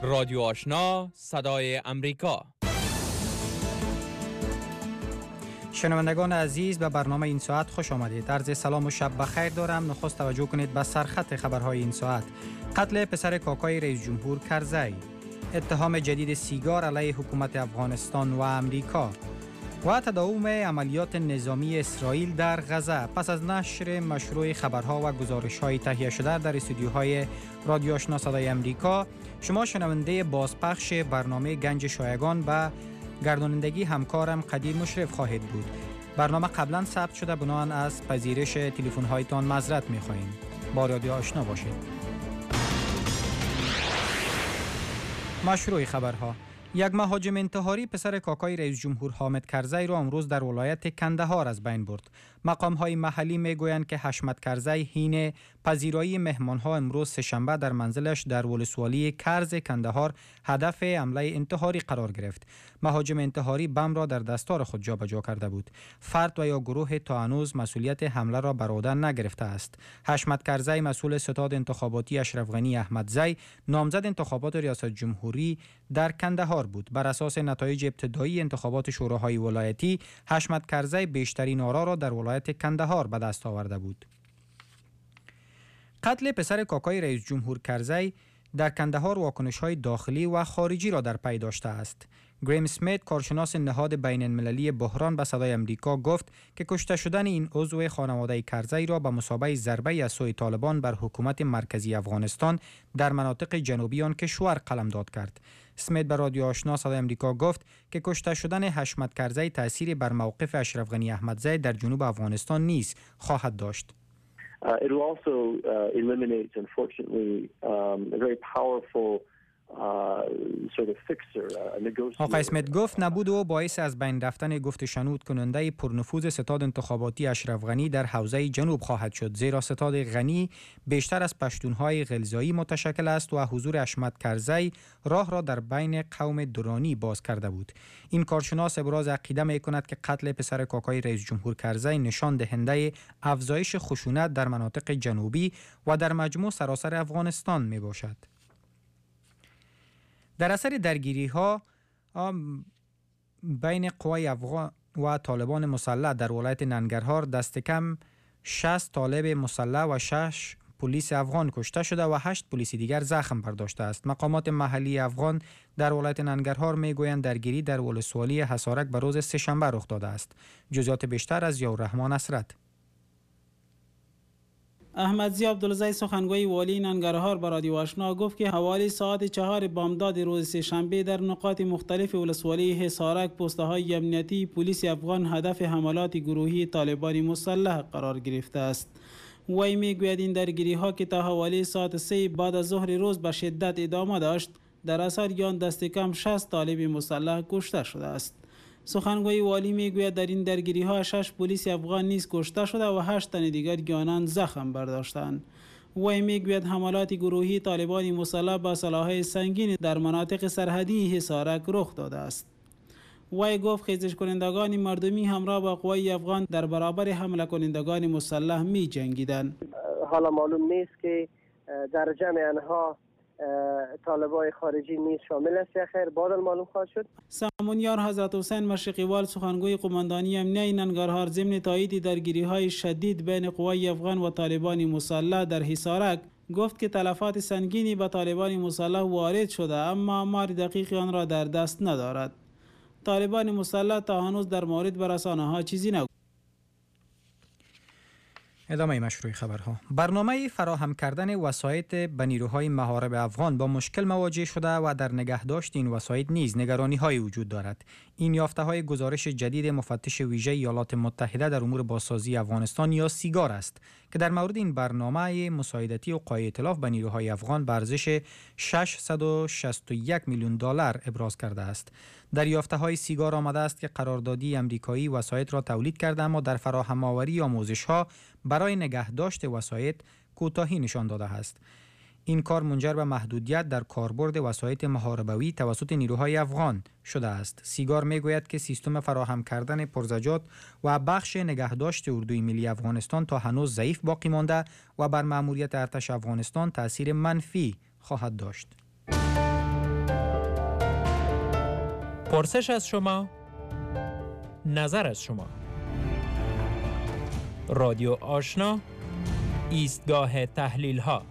رادیو آشنا صدای امریکا. شنوندگان عزیز، به برنامه این ساعت خوش آمدید. عرض سلام و شب بخیر دارم. نخست توجه کنید به سرخط خبرهای این ساعت. قتل پسر کاکای رئیس جمهور کرزی، اتهام جدید سیگار علیه حکومت افغانستان و امریکا و تداوم عملیات نظامی اسرائیل در غزه. پس از نشر مشروع خبرها و گزارش‌های تهیه شده در استودیوهای رادیو آشنا صدای امریکا، شما شنونده بازپخش برنامه گنج شایگان به گردانندگی همکارم قدیر مشرف خواهید بود. برنامه قبلا ثبت شده، بنابراین از پذیرش تلفن‌هایتان معذرت می‌خواهیم. با رادیو آشنا باشید. مشروع خبرها. یک مهاجم انتحاری پسر کاکای رئیس جمهور حامد کرزی را امروز در ولایت کندهار از بین برد. مقام‌های محلی میگویند که حشمت کرزی حین پذیرایی مهمان‌ها امروز سه‌شنبه در منزلش در ولسوالی کرز کندهار هدف حمله انتحاری قرار گرفت. مهاجم انتحاری بم را در دستار خود جابجا کرده بود. فرد و یا گروه تا هنوز مسئولیت حمله را بر عهده نگرفته است. حشمت کرزی مسئول ستاد انتخاباتی اشرف غنی احمدزی نامزد انتخابات ریاست جمهوری در کندهار بود. بر اساس نتایج ابتدایی انتخابات شوراهای ولایتی، حشمت کرزی بیشترین آرا را در ولایت کندهار به دست آورده بود. قتل پسر کاکای رئیس جمهور کرزی در کندهار واکنش‌های داخلی و خارجی را در پی داشته است. گریم اسمیت، کارشناس نهاد بین المللی بحران، به صدای امریکا گفت که کشته شدن این عضو خانواده کرزی را به مثابه ضربه از سوی طالبان بر حکومت مرکزی افغانستان در مناطق جنوبی آن کشور قلمداد کرد. اسمیت به رادیو آشنا صدای امریکا گفت که کشته شدن حشمت کرزی تأثیری بر موقف اشرف غنی احمدزی در جنوب افغانستان نیز خواهد داشت. It will also eliminate, unfortunately, a very powerful sort of fixer, a negotiator. آقای اسمیت گفت نبود او باعث از بین رفتن گفت شنود کننده پرنفوذ ستاد انتخاباتی اشرف غنی در حوزه جنوب خواهد شد، زیرا ستاد غنی بیشتر از پشتونهای غلزایی متشکل است و حضور حشمت کرزی راه را در بین قوم درانی باز کرده بود. این کارشناس ابراز عقیده می‌کند که قتل پسر کاکای رئیس جمهور کرزی نشان دهنده افزایش خشونت در مناطق جنوبی و در مجموع سراسر افغانستان میباشد. در اثر درگیری‌ها بین قوای افغان و طالبان مسلح در ولایت ننگرهار دست کم 60 طالب مسلح و 6 پلیس افغان کشته شده و 8 پلیس دیگر زخم برداشته است. مقامات محلی افغان در ولایت ننگرهار میگویند درگیری در ولسوالی حصارک به روز سه‌شنبه رخ داده است. جزئیات بیشتر از یاررحمان اسرت. احمدزی عبدالزی سخنگوی والی ننگرهار به رادیو آشنا گفت که حوالی ساعت 4 بامداد روز سه‌شنبه در نقاط مختلف ولسوالی حصارک پست‌های امنیتی پلیس افغان هدف حملات گروهی طالبان مسلح قرار گرفته است. وی میگوید این درگیری‌ها که تا حوالی ساعت 3 بعد از ظهر روز به شدت ادامه داشت، در اثر آن دست کم 60 طالب مسلح کشته شده است. سخنگوی والی میگوید در این درگیری‌ها 6 پلیس افغان نیز کشته شده و 8 تن دیگر آنان زخم برداشتند. وی میگوید حملات گروهی طالبان مسلح با سلاح‌های سنگین در مناطق سرحدی حصارک رخ داده است. وی گفت خیزش کنندگان مردمی همراه با قوای افغان در برابر حمله کنندگان مسلح می جنگیدند. حالا معلوم نیست که در جمع آنها طالبای خارجی نیز شامل است یا خیر، بعد معلوم خواهد شد. سامونیار حضرت حسین مشرقیوال سخنگوی قماندانی امنیه ننگرهار ضمن تایید درگیری‌های شدید بین قوای افغان و طالبان مسلح در حصارک گفت که تلفات سنگینی به طالبان مسلح وارد شده، اما آمار دقیق آن را در دست ندارد. طالبان مسلح تا هنوز در مورد به رسانه‌ها چیزی نگفت. ادامه مشروع خبرها. برنامه فراهم کردن وسایط به نیروهای محارب افغان با مشکل مواجه شده و در نگهداشت این وسایط نیز نگرانی‌های وجود دارد. این یافته‌های گزارش جدید مفتش ویژه ایالات متحده در امور بازسازی افغانستان یا سیگار است که در مورد این برنامه مساعدتی وقایع ائتلاف به نیروهای افغان به ارزش 661 میلیون دلار ابراز کرده است. در یافته‌های سیگار آمده است که قراردادی امریکایی وسایط را تولید کرده، اما در فراهم آوری آموزش‌ها برای نگهداشت وسایط کوتاهی نشان داده است. این کار منجر به محدودیت در کاربرد وسایط محاربوی توسط نیروهای افغان شده است. سیگار میگوید که سیستم فراهم کردن پرزجات و بخش نگهداشت اردوی ملی افغانستان تا هنوز ضعیف باقی مانده و بر مأموریت ارتش افغانستان تأثیر منفی خواهد داشت. پرسش از شما، نظر از شما. رادیو آشنا، ایستگاه تحلیل ها.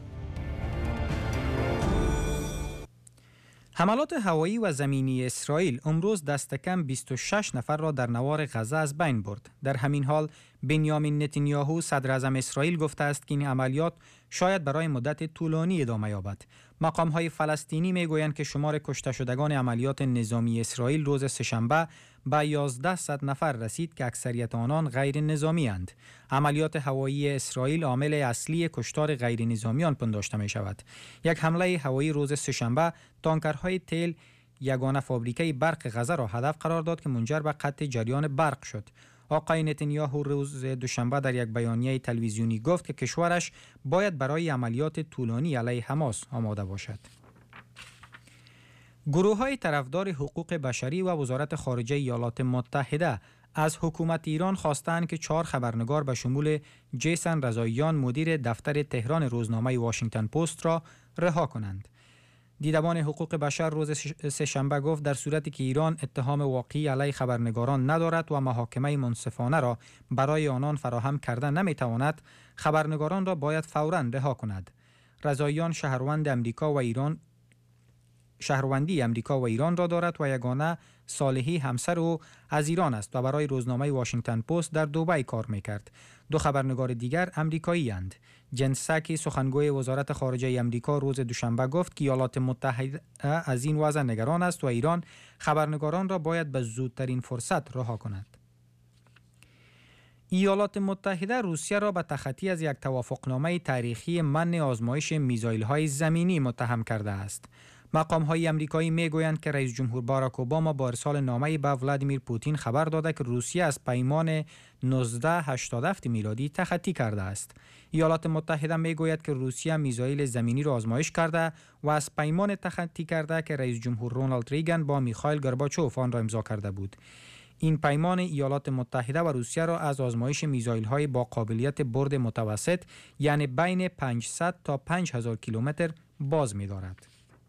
حملات هوایی و زمینی اسرائیل امروز دست کم 26 نفر را در نوار غزه از بین برد. در همین حال بنیامین نتانیاهو صدر اعظم اسرائیل گفته است که این عملیات شاید برای مدت طولانی ادامه یابد. مقام‌های فلسطینی میگویند که شمار کشته شدگان عملیات نظامی اسرائیل روز سه‌شنبه به 1100 نفر رسید که اکثریت آنان غیر نظامی اند. عملیات هوایی اسرائیل عامل اصلی کشتار غیر نظامیان پنداشته می شود. یک حمله هوایی روز سه‌شنبه تانکرهای تیل یگانه فابریکه برق غزه را هدف قرار داد که منجر به قطع جریان برق شد. آقای نتانیاهو روز دوشنبه در یک بیانیه تلویزیونی گفت که کشورش باید برای عملیات طولانی علیه حماس آماده باشد. گروه‌های طرفدار حقوق بشری و وزارت خارجه ایالات متحده از حکومت ایران خواستند که 4 خبرنگار به شمول جیسن رضاییان مدیر دفتر تهران روزنامه واشنگتن پست را رها کنند. دیدبان حقوق بشر روز سه‌شنبه گفت در صورتی که ایران اتهام واقعی علیه خبرنگاران ندارد و محاکمه منصفانه را برای آنان فراهم کردن نمیتواند، خبرنگاران را باید فوراً رها کند. رضاییان شهروندی امریکا و ایران را دارد و یگانه صالحی همسر او از ایران است و برای روزنامه واشنگتن پست در دبی کار میکرد. 2 خبرنگار دیگر امریکایی اند. جن ساکی سخنگوی وزارت خارجه امریکا روز دوشنبه گفت که ایالات متحده از این وضع نگران است و ایران خبرنگاران را باید به زودترین فرصت رها کند. ایالات متحده روسیه را به تخطی از یک توافقنامه تاریخی منع آزمایش میزایل‌های زمینی متهم کرده است. مقام‌های آمریکایی میگویند که رئیس جمهور باراک اوباما با ارسال نامه‌ای به ولادیمیر پوتین خبر داده که روسیه از پیمان 1987 میلادی تخطی کرده است. ایالات متحده میگوید که روسیه میزایل زمینی را آزمایش کرده و از پیمان تخطی کرده که رئیس جمهور رونالد ریگان با میخائیل گورباچوف آن را امضا کرده بود. این پیمان ایالات متحده و روسیه را از آزمایش میزایل‌های با قابلیت برد متوسط یعنی بین 500 تا 5000 کیلومتر باز می‌دارد.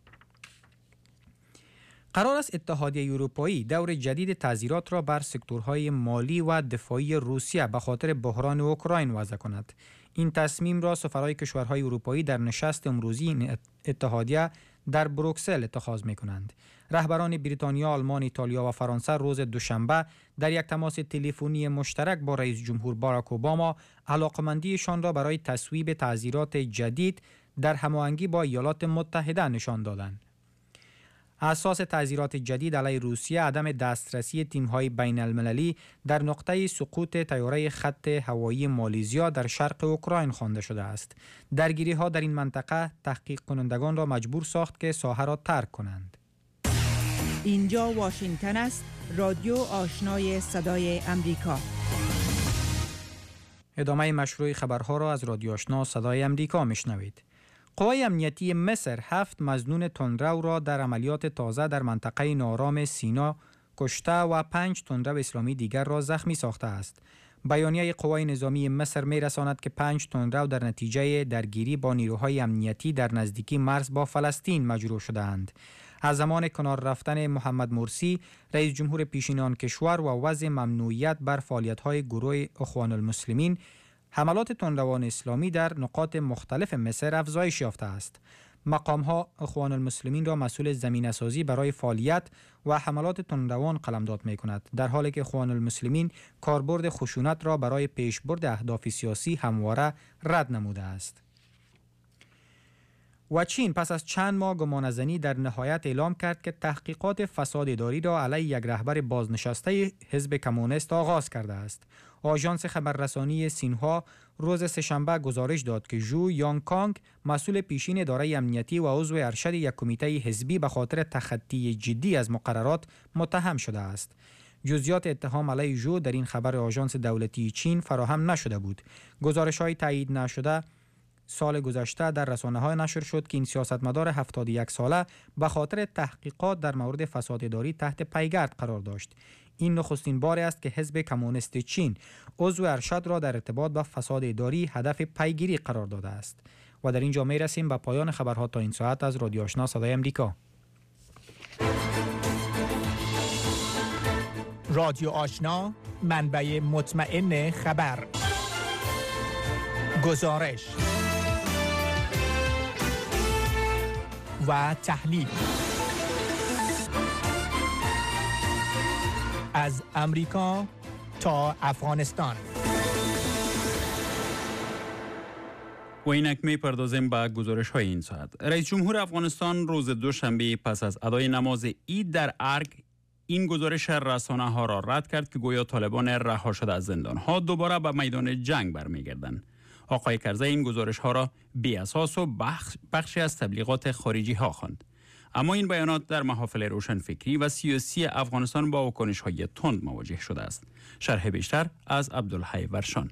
قرار است اتحادیه اروپایی دور جدید تعزیرات را بر سکتورهای مالی و دفاعی روسیه به خاطر بحران اوکراین وضع کند. این تصمیم را سفرای کشورهای اروپایی در نشست امروزی این اتحادیه در بروکسل اتخاذ می‌کنند. رهبران بریتانیا، آلمان، ایتالیا و فرانسه روز دوشنبه در یک تماس تلفنی مشترک با رئیس جمهور باراک اوباما علاقمندیشان را برای تصویب تعزیرات جدید در هماهنگی با ایالات متحده نشان دادند. اساس تعزیرات جدید علیه روسیه عدم دسترسی تیم‌های بین‌المللی در نقطه سقوط طیاره خط هوایی مالیزیا در شرق اوکراین خوانده شده است. درگیری‌ها در این منطقه تحقیق کنندگان را مجبور ساخت که ساحه را ترک کنند. اینجا واشنگتن است، رادیو آشنای صدای امریکا. ادامه مشروع خبرها را از رادیو آشنا صدای امریکا میشنوید. قوای امنیتی مصر 7 مظنون تندرو را در عملیات تازه در منطقه ناآرام سینا کشته و 5 تندرو اسلامی دیگر را زخمی ساخته است. بیانیه قوای نظامی مصر می رساند که 5 تندرو در نتیجه درگیری با نیروهای امنیتی در نزدیکی مرز با فلسطین مجروح شده‌اند. از زمان کنار رفتن محمد مرسی رئیس جمهور پیشین آن کشور و وضع ممنوعیت بر فعالیت‌های گروه اخوان المسلمین، حملات تندروان اسلامی در نقاط مختلف مصر افزایش یافته است. مقام‌ها اخوان المسلمین را مسئول زمینه‌سازی برای فعالیت و حملات تندروان قلمداد می‌کند، در حالی که اخوان المسلمین کاربرد خشونت را برای پیشبرد اهداف سیاسی همواره رد نموده است. و چین پس از چند ماه گمانه‌زنی در نهایت اعلام کرد که تحقیقات فساد اداری را علیه یک رهبر بازنشسته حزب کمونیست آغاز کرده است. آژانس خبررسانی سینهوا روز سه‌شنبه گزارش داد که ژو یانگ کانگ، مسئول پیشین اداره امنیتی و عضو ارشد یک کمیته حزبی، به خاطر تخطی جدی از مقررات متهم شده است. جزئیات اتهام علیه ژو در این خبر آژانس دولتی چین فراهم نشده بود. گزارش‌های تایید نشده سال گذشته در رسانه‌های نشر شد که این سیاستمدار 71 ساله به خاطر تحقیقات در مورد فساد اداری تحت پیگرد قرار داشت. این نخستین بار است که حزب کمونیست چین عضو ارشد را در ارتباط با فساد اداری هدف پیگیری قرار داده است. و در اینجا می رسیم به پایان خبرها تا این ساعت از رادیو آشنا صدای امریکا. رادیو آشنا، منبع مطمئن خبر. گزارش و تحلیل از امریکا تا افغانستان. و اینک می پردازیم به گزارش های این ساعت. رئیس جمهور افغانستان روز دوشنبه پس از ادای نماز عید در ارگ این گزارش رسانه ها را رد کرد که گویا طالبان رها شده از زندان ها دوباره به میدان جنگ برمیگردند. آقای کرزی این گزارش ها را بی اساس و بخشی از تبلیغات خارجی ها خواند. اما این بیانات در محافل روشنفکری و سیاسی افغانستان با واکنش های تند مواجه شده است. شرح بیشتر از عبدالحی ورشان.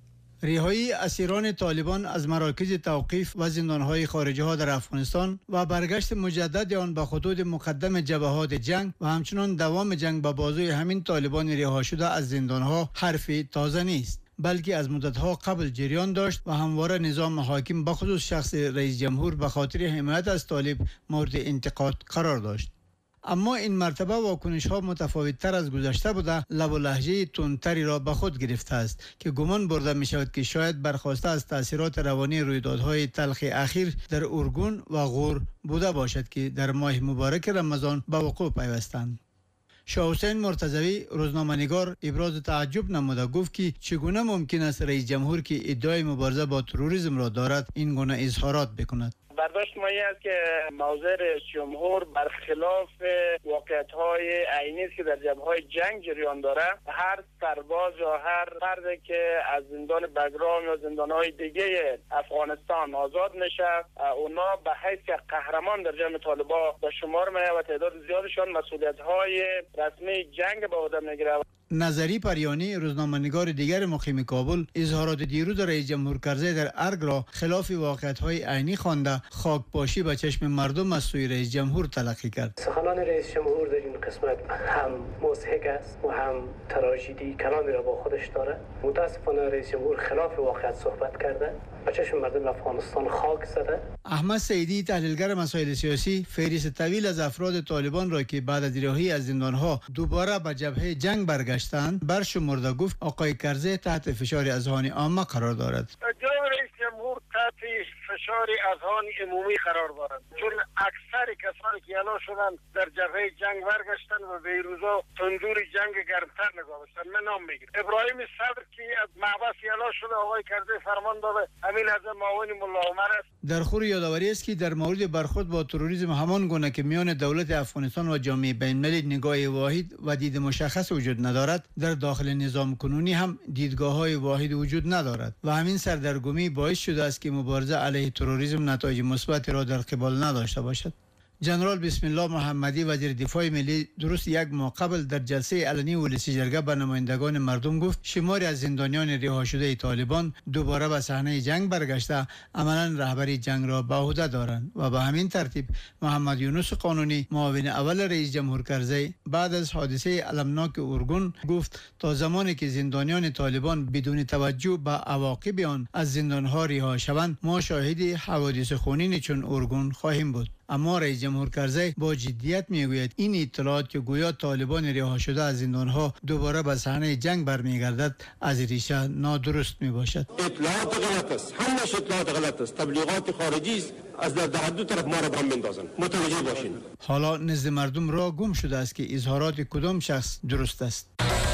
رهایی اسیران طالبان از مراکز توقیف و زندانهای خارجی ها در افغانستان و برگشت مجدد آن به خطوط مقدم جبهات جنگ و همچنان دوام جنگ به بازوی همین طالبان رها شده از زندانها حرفی تازه نیست، بلکه از مدتها قبل جریان داشت و همواره نظام حاکم به خصوص شخص رئیس جمهور به خاطر حمایت از طالب مورد انتقاد قرار داشت. اما این مرتبه واکنش ها متفاوت تر از گذشته بوده، لب و لهجه تندتری را به خود گرفته است که گمان برده می شود که شاید برخواسته از تاثیرات روانی رویدادهای تلخ اخیر در ارگون و غور بوده باشد که در ماه مبارک رمضان به وقوع پیوستند. شاه حسین مرتضوی روزنامه‌نگار ابراز تعجب نموده گفت که چگونه ممکن است رئیس جمهور که ادعای مبارزه با تروریسم را دارد این گونه اظهارات بکند. برداشت ما این است که موضع رئیس جمهور برخلاف واقعیت‌های عینی است که در جبهه‌های جنگ جریان داره. هر سرباز یا هر فردی که از زندان بگرام یا زندان‌های دیگه افغانستان آزاد میشه، اونا به حیث قهرمان در جمع طالبان به شمار میاد و تعداد زیادشان مسئولیت‌های رسمی جنگ به عهده میگیره. نظری پریانی روزنامه‌نگار دیگر مقیم کابل اظهارات دیروز رئیس جمهور کرزی در ارگ را خلاف واقعیت‌های عینی خوانده خاکپاشی به چشم مردم از سوی رئیس جمهور تلقی کرد. سخنان رئیس جمهور در این قسمت هم مضحک است و هم تراژدی کلامی را با خودش داره. متاسفانه رئیس جمهور خلاف واقعیت صحبت کرده، به چشم مردم افغانستان خاک زده. احمد سعیدی تحلیلگر مسائل سیاسی فهرست طویل از افراد طالبان را که بعد از رهایی از زندانها دوباره به جبهه جنگ برگشتند برشمرده گفت آقای کرزی تحت فشار اذهان عامه قرار دارد. جناب رئیس جمهور تحت فشار اذهان عمومی قرار دارد، چون اکثر کسانی که اعلام شدند در جبهه جنگ برگشتن و به روزا تندور جنگ گرمتر نگاه داشتن. من نام میگیرم ابراهیم صدر که از محبس اعلام شده آقای کرزی فرمان داده همین از معاون ملا عمر است. در خور یادآوری است که در مورد برخورد با تروریسم همان گونه که میان دولت افغانستان و جامعه بین‌المللی نگاه واحد و دید مشخص وجود ندارد، در داخل نظام کنونی هم دیدگاه‌های واحد وجود ندارد و همین سردرگمی باعث شده است که مبارزه علیه تروریسم نتایج مثبت را در قبال نداشته باشد. جنرال بسم الله محمدی وزیر دفاع ملی درست یک ماه قبل در جلسه علنی ولسی جرگه به نمایندگان مردم گفت شماری از زندانیان رها شده طالبان دوباره به صحنه جنگ برگشته عملا رهبری جنگ را به عهده دارند و به همین ترتیب محمد یونس قانونی معاون اول رئیس جمهور کرزی بعد از حادثه المناک ارگون گفت تا زمانی که زندانیان طالبان بدون توجه به عواقب آن از زندانها رها شوند ما شاهد حوادث خونین چون ارگون خواهیم بود. اما رئیس جمهور کرزی با جدیت میگوید این اطلاعات که گویا طالبان رها شده از زندانها دوباره به صحنه جنگ برمیگردد از ریشه نادرست میباشد. اطلاعات غلط است، همش اطلاعات غلط است، تبلیغات خارجی است، از در دو طرف ما را به هم بندازن. متوجه باشین. حالا نزد مردم را گم شده است که اظهارات کدام شخص درست است.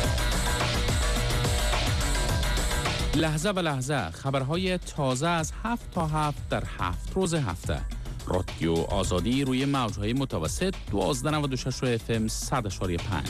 لحظه به لحظه خبرهای تازه از 7 تا 7 در 7 روز هفته. رادیو آزادی روی موجهای متوسط 1296 FM 100.5.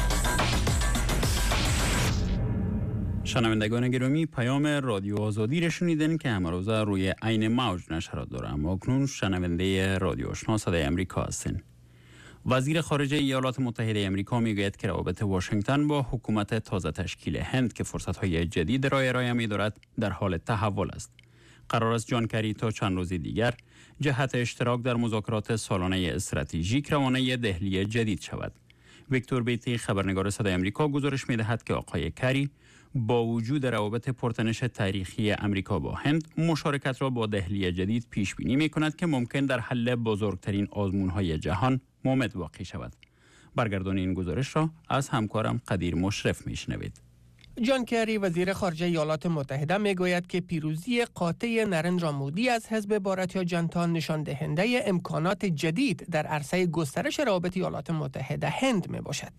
شنوندگان گرامی پیام رادیو آزادی را شنیدین که امروزه روی عین موج نشرات داره. اما اکنون شنونده رادیو آشنا صدای امریکا هستین. وزیر خارجه ایالات متحده امریکا میگوید که روابط واشنگتن با حکومت تازه تشکیل هند که فرصت‌های جدید را ارائه می‌دارد در حال تحول است. قرار است جان کری تا چند روز دیگر جهت اشتراک در مذاکرات سالانه استراتژیک روانه دهلی جدید شود. ویکتور بیتی خبرنگار صدای امریکا گزارش می‌دهد که آقای کری با وجود روابط پرتنش تاریخی امریکا با هند مشارکت را با دهلی جدید پیش بینی می‌کند که ممکن در حل بزرگترین آزمون‌های جهان مومد واقع شود. برگردان این گزارش را از همکارم قدیر مشرف میشنوید. جان کری وزیر خارجه ایالات متحده میگوید که پیروزی قاطع نریندرا مودی از حزب بھارتیا جنتا نشان دهنده امکانات جدید در عرصه گسترش روابط ایالات متحده هند می باشد.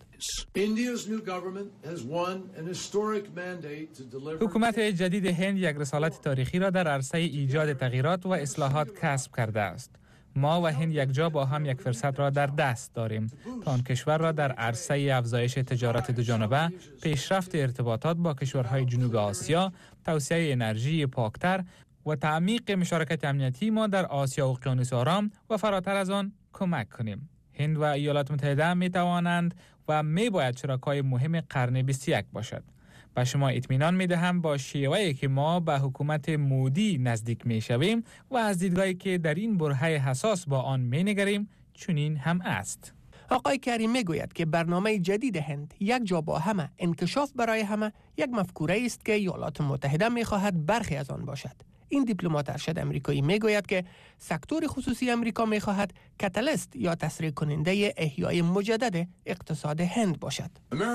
حکومت جدید هند یک رسالت تاریخی را در عرصه ایجاد تغییرات و اصلاحات کسب کرده است. ما و هند یک جا با هم یک فرصت را در دست داریم تا آن کشور را در عرصه افزایش تجارت دوجانبه، پیشرفت ارتباطات با کشورهای جنوب آسیا، توسعه انرژی پاکتر و تعمیق مشارکت امنیتی ما در آسیا و اقیانوس آرام و فراتر از آن کمک کنیم. هند و ایالات متحده می توانند و می باید شرکای مهم قرن 21 باشد. به شما اطمینان می دهم با شیوهی که ما به حکومت مودی نزدیک می شویم و از دیدگاهی که در این برهه حساس با آن می نگریم چنین هم است. آقای کری می گوید که برنامه جدید هند یک جا با همه، انکشاف برای همه، یک مفکوره است که ایالات متحده می خواهد برخی از آن باشد. این دیپلمات ارشد امریکایی می گوید که سکتور خصوصی امریکا می خواهد کاتالیست یا تسریع کننده احیای مجدد اقتصاد هند باشد.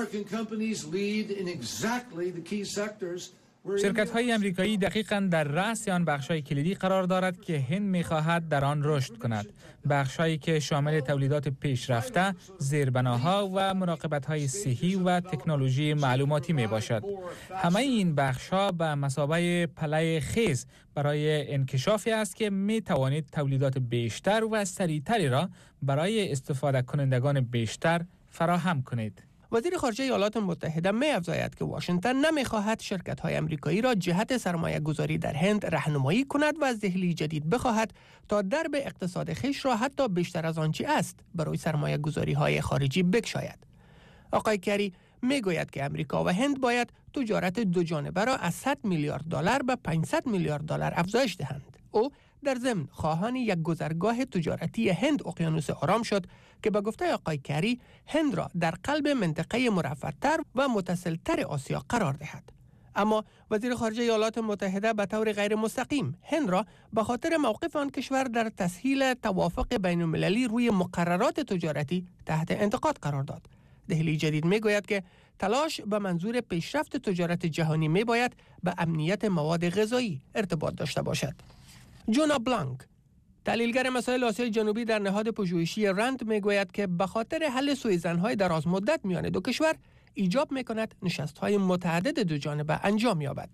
شرکت‌های امریکایی دقیقاً در رأس آن بخش‌های کلیدی قرار دارد که هند می‌خواهد در آن رشد کند. بخش‌هایی که شامل تولیدات پیشرفته، زیربناها و مراقبت‌های صحی و تکنولوژی معلوماتی میباشد. همه این بخش‌ها به مثابه پله خیز برای انکشافی است که می‌توانید تولیدات بیشتر و سریعتری را برای استفاده کنندگان بیشتر فراهم کنید. وزیر خارجه ایالات متحده می افزاید که واشنگتن نمی‌خواهد شرکت‌های امریکایی را جهت سرمایه گذاری در هند راهنمایی کند و از دهلی جدید بخواهد تا درب اقتصاد خویش را حتی بیشتر از آنچه است برای سرمایه گذاری‌های خارجی بگشاید. آقای کری می گوید که امریکا و هند باید تجارت دوجانبه را از 100 میلیارد دلار به 500 میلیارد دلار افزایش دهند. او در ضمن خواهان یک گذرگاه تجارتی هند اقیانوس آرام شد که به گفته آقای کری هند را در قلب منطقه مرفه‌تر و متصل‌تر آسیا قرار دهد. اما وزیر خارجه ایالات متحده به طور غیر مستقیم هند را به خاطر موقف آن کشور در تسهیل توافق بین المللی روی مقررات تجارتی تحت انتقاد قرار داد. دهلی جدید می گوید که تلاش به منظور پیشرفت تجارت جهانی می باید به امنیت مواد غذایی ارتباط داشته باشد. جونا بلانک، تحلیلگر مسائل آسیای جنوبی در نهاد پژوهشی رند میگوید که به خاطر حل سوءظن‌های دراز مدت میان دو کشور ایجاب میکند نشست‌های متعدد دو جانبه انجام یابد.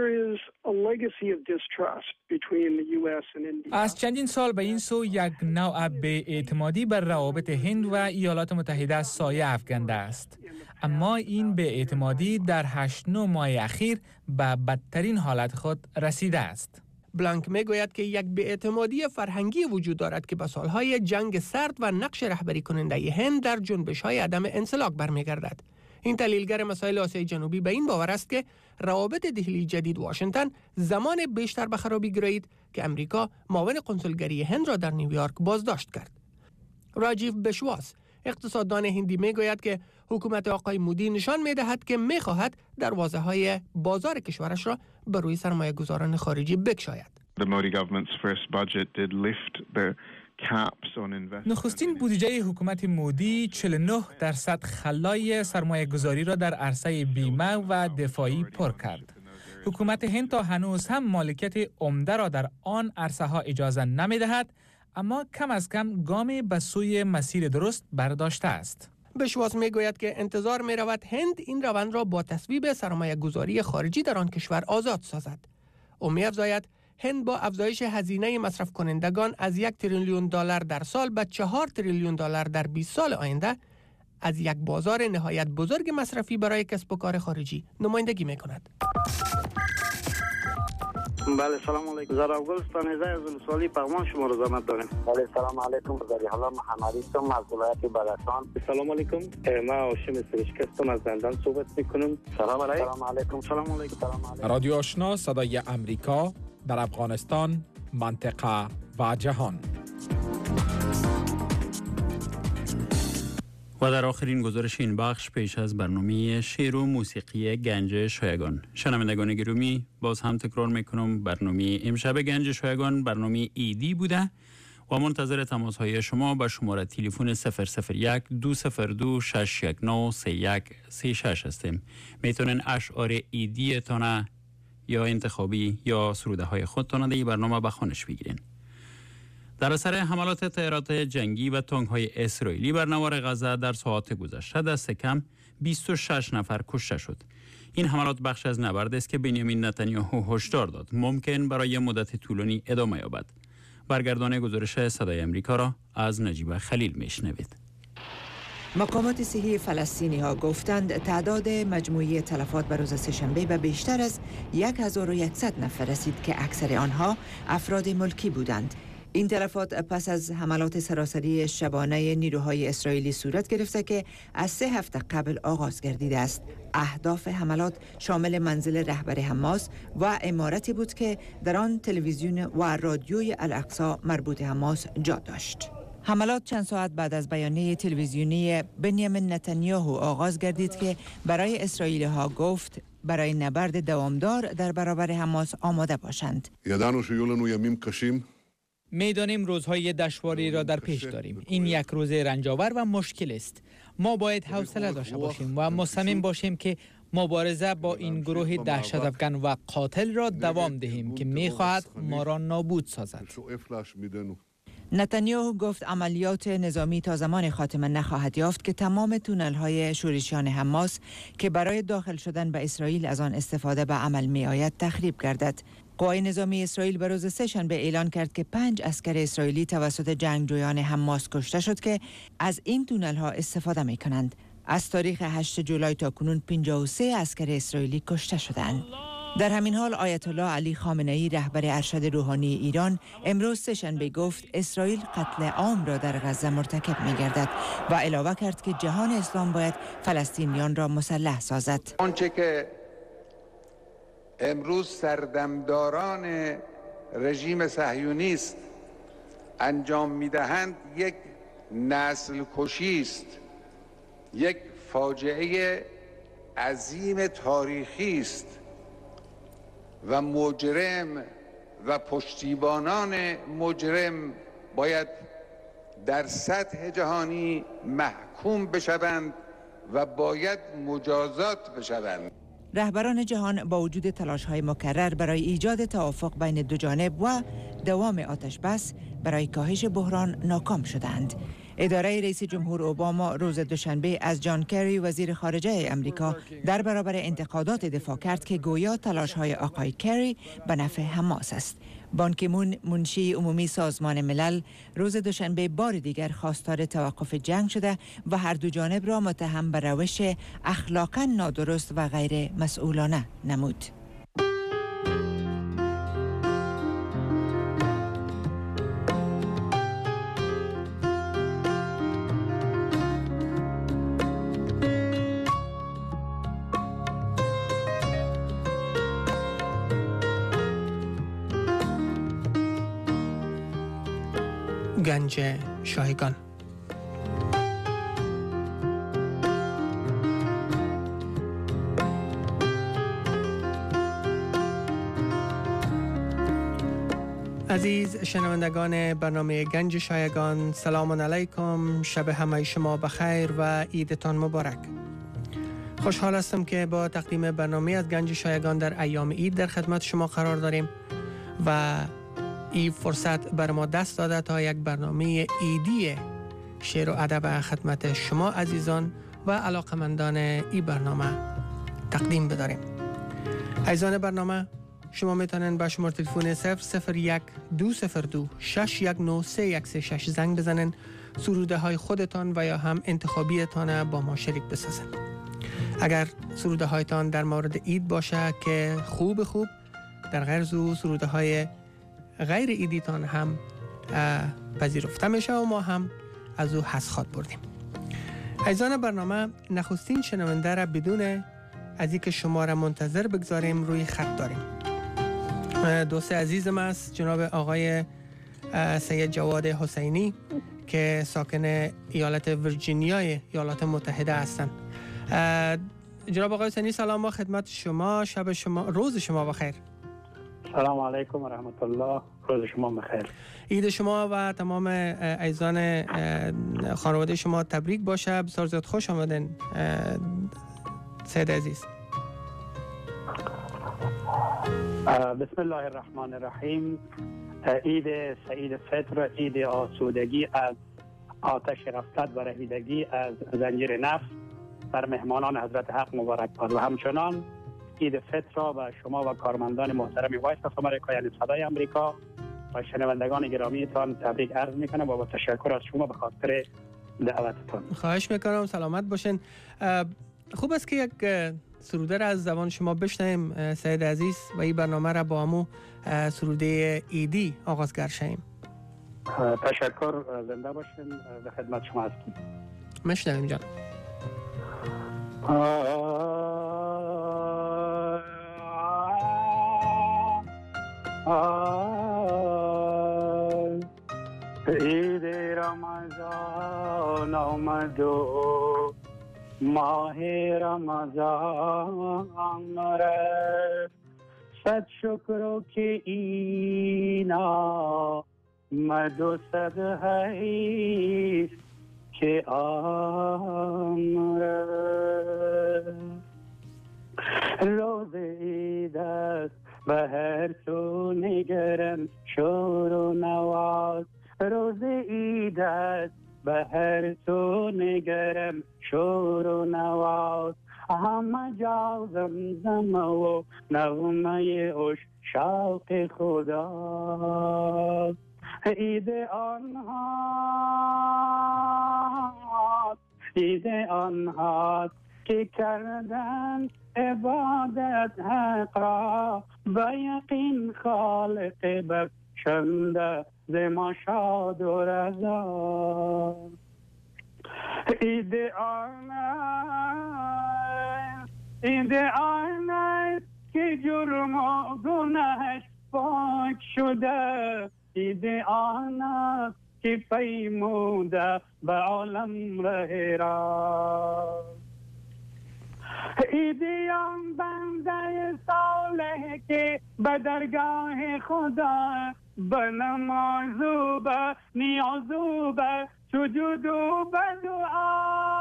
از چندین سال به این سو یک نوع بی‌اعتمادی بر روابط هند و ایالات متحده سایه افکنده است. اما این بی‌اعتمادی در 8-9 ماه اخیر به بدترین حالت خود رسیده است. بلانک میگوید که یک بی‌اعتمادی فرهنگی وجود دارد که به سالهای جنگ سرد و نقش رهبری کننده هند در جنبش‌های عدم انسلاک برمیگردد. این تحلیلگر مسائل آسیای جنوبی به این باور است که روابط دهلی جدید واشنگتن زمان بیشتر به خرابی گرایید که امریکا معاون قنسولگری هند را در نیویورک بازداشت کرد. راجیو بشواس، اقتصاددان هندی میگوید که حکومت آقای مودی نشان می‌دهد که می‌خواهد دروازه‌های بازار کشورش را بر روی سرمایه‌گذاران خارجی بگشاید. نخستین بودجه حکومت مودی 49% خلای سرمایه گذاری را در عرصه بیمه و دفاعی پر کرد. حکومت هند تا هنوز هم مالکیت عمده را در آن عرصه ها اجازه نمی دهد، اما کم از کم گامی به سوی مسیر درست برداشته است. بشواس می گوید که انتظار می رود هند این روند را با تصویب سرمایه گذاری خارجی در آن کشور آزاد سازد. او می افزاید هند با افزایش هزینه مصرف کنندگان از 1 تریلیون دلار در سال به 4 تریلیون دلار در 20 سال آینده از یک بازار نهایت بزرگ مصرفی برای کسب و کار خارجی نمایندگی می کند. بله سلام علیکم. زراوگل ستانیزه از ولسوالی پغمان شما رو زحمت داریم. بله سلام علیکم. زری حالا محمدی تم از ولایت بدخشان. سلام علیکم. ما هاشم سرشکستم از زندان صحبت میکنم. سلام علیکم. سلام علیکم. سلام علیکم. رادیو آشنا صدای امریکا در افغانستان، منطقه و جهان. و در آخرین گزارش این بخش پیش از برنامه شعر و موسیقی گنج شایگان. شنوندگان گرامی، باز هم تکرار میکنم برنامه امشب گنج شایگان برنامه ایدی بوده و منتظر تماس های شما به شماره تلفن 001 202 619 3136 هستیم. میتونین اشعار ایدی تانه یا انتخابی یا سروده های خودتان در این برنامه به خوانش بگیرین. در اثر حملات طیارات جنگی و تانک های اسرائیلی بر نوار غزه در ساعات گذشته دست کم 26 نفر کشته شد. این حملات بخش از نبرد است که بنیامین نتانیاهو هشدار داد ممکن برای مدت طولانی ادامه یابد. برگردان گزارش صدای امریکا را از نجیب خلیل میشنوید. مقامات صحی فلسطینی ها گفتند تعداد مجموعی تلفات بر روز سه‌شنبه به بیشتر از 1100 نفر رسید که اکثر آنها افراد ملکی بودند. این تلفات پس از حملات سراسری شبانه نیروهای اسرائیلی صورت گرفته که از 3 هفته قبل آغاز گردیده است. اهداف حملات شامل منزل رهبر حماس و عمارتی بود که در آن تلویزیون و رادیوی الاقصی مربوط حماس جا داشت. حملات چند ساعت بعد از بیانیه تلویزیونی بنیامین نتانیاهو آغاز گردید که برای اسرائیلی ها گفت برای نبرد دوامدار در برابر حماس آماده باشند. میدانیم روزهای دشواری را در پیش داریم. این یک روز رنجاور و مشکل است. ما باید حوصله داشته باشیم و مصمم باشیم که مبارزه با این گروه دهشت‌افکن و قاتل را دوام دهیم که می‌خواهد ما را نابود سازد. نتانیاهو گفت عملیات نظامی تا زمان خاتمه نخواهد یافت که تمام تونل‌های شورشیان حماس که برای داخل شدن به اسرائیل از آن استفاده به عمل می‌آید تخریب گردد. قوای نظامی اسرائیل به روز سه‌شنبه اعلان کرد که 5 عسکر اسرائیلی توسط جنگجویان حماس کشته شد که از این تونل‌ها استفاده می‌کنند. از تاریخ 8 جولای تا کنون 53 عسکر اسرائیلی کشته شدند. در همین حال آیت الله علی خامنه‌ای رهبر ارشد روحانی ایران امروز سه‌شنبه گفت اسرائیل قتل عام را در غزه مرتکب می‌گردد و علاوه کرد که جهان اسلام باید فلسطینیان را مسلح سازد. آنچه که امروز سردمداران رژیم صهیونیست انجام می‌دهند یک نسل کشی است، یک فاجعه عظیم تاریخی است و مجرم و پشتیبانان مجرم باید در سطح جهانی محکوم بشوند و باید مجازات بشوند. رهبران جهان با وجود تلاش‌های مکرر برای ایجاد توافق بین دو جانب و دوام آتش بس برای کاهش بحران ناکام شدند. اداره رئیس جمهور اوباما روز دوشنبه از جان کری وزیر خارجه امریکا در برابر انتقادات دفاع کرد که گویا تلاش‌های آقای کری به نفع حماس است. بان کی مون منشی عمومی سازمان ملل روز دوشنبه بار دیگر خواستار توقف جنگ شده و هر دو جانب را متهم به روش اخلاقاً نادرست و غیر مسئولانه نمود. گنج شایگان. عزیز شنوندگان برنامه گنج شایگان، سلام علیکم، شب همه شما بخیر و عیدتان مبارک. خوشحال هستم که با تقدیم برنامه از گنج شایگان در ایام عید در خدمت شما قرار داریم و این فرصت بر ما دست داده تا یک برنامه عیدی شعر و ادب خدمت شما عزیزان و علاقمندان این برنامه تقدیم بداریم. عزیزان برنامه، شما میتونین با شماره تلفن 001 202 619 3136 زنگ بزنین، سروده های خودتان و یا هم انتخابیتان با ما شریک بسازن. اگر سروده هایتان در مورد عید باشه که خوب در غیر زو سروده های غیر ایدیتان هم پذیرفته میشه و ما هم از او حسخات بردیم. عزیزان برنامه، نخستین شنونده را بدون از اینکه شما را منتظر بگذاریم روی خط داریم. دوست عزیزم است جناب آقای سید جواد حسینی که ساکن ایالت ویرجینیای ایالات متحده هستند. جناب آقای حسینی، سلام و خدمت شما، شب شما، روز شما بخیر. سلام علیکم و رحمت الله. روز شما بخیر. عید شما و تمام عزیزان خانواده شما تبریک باشه. بسیار زیاد خوش آمدین سید عزیز. بسم الله الرحمن الرحیم. عید سعید فطر، عید آسودگی از آتش غفلت و رهیدگی از زنجیر نفس بر مهمانان حضرت حق مبارک باد و همچنان عید فطر را به شما و کارمندان محترم وایس آف امریکا یعنی صدای امریکا و شنوندگان گرامیتان تبریک عرض میکنم و با تشکر از شما به خاطر دعوتتان. خواهش میکنم، سلامت باشین. خوب است که یک سروده را از زبان شما بشنویم سید عزیز و این برنامه را با همو سروده ایدی آغازگر شویم. تشکر، زنده باشین، به خدمت شما هستیم. مشنویم جان. عید رمضان آمد و ماه رمضان رفت، صد شکر که اینا مد و صد حیث که آن رفت. روز عید است به هر تو نگرم شور و نواز، روز عید است به هر تو نگرم شور و نواز، همه جا زمزم و نغمه عشاق خدا. عید آنهاست، عید آنهاست که کردن عبادت حق را، به یقین خالق بخشنده ز ما شاد و رضا. عید آنست، عید آنست که جرم و گناهش پاک شده، عید آنست که پیموده به عالم ره را. عید آن بنده صالح که به درگاه خدا به نماز و به نیاز و به سجود و به دعا،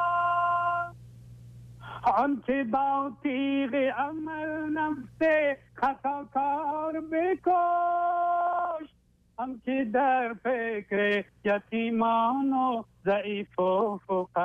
آن که با تیغ عمل نفس خطاکار بکشت، آن که در فکر یتیمان و ضعیف و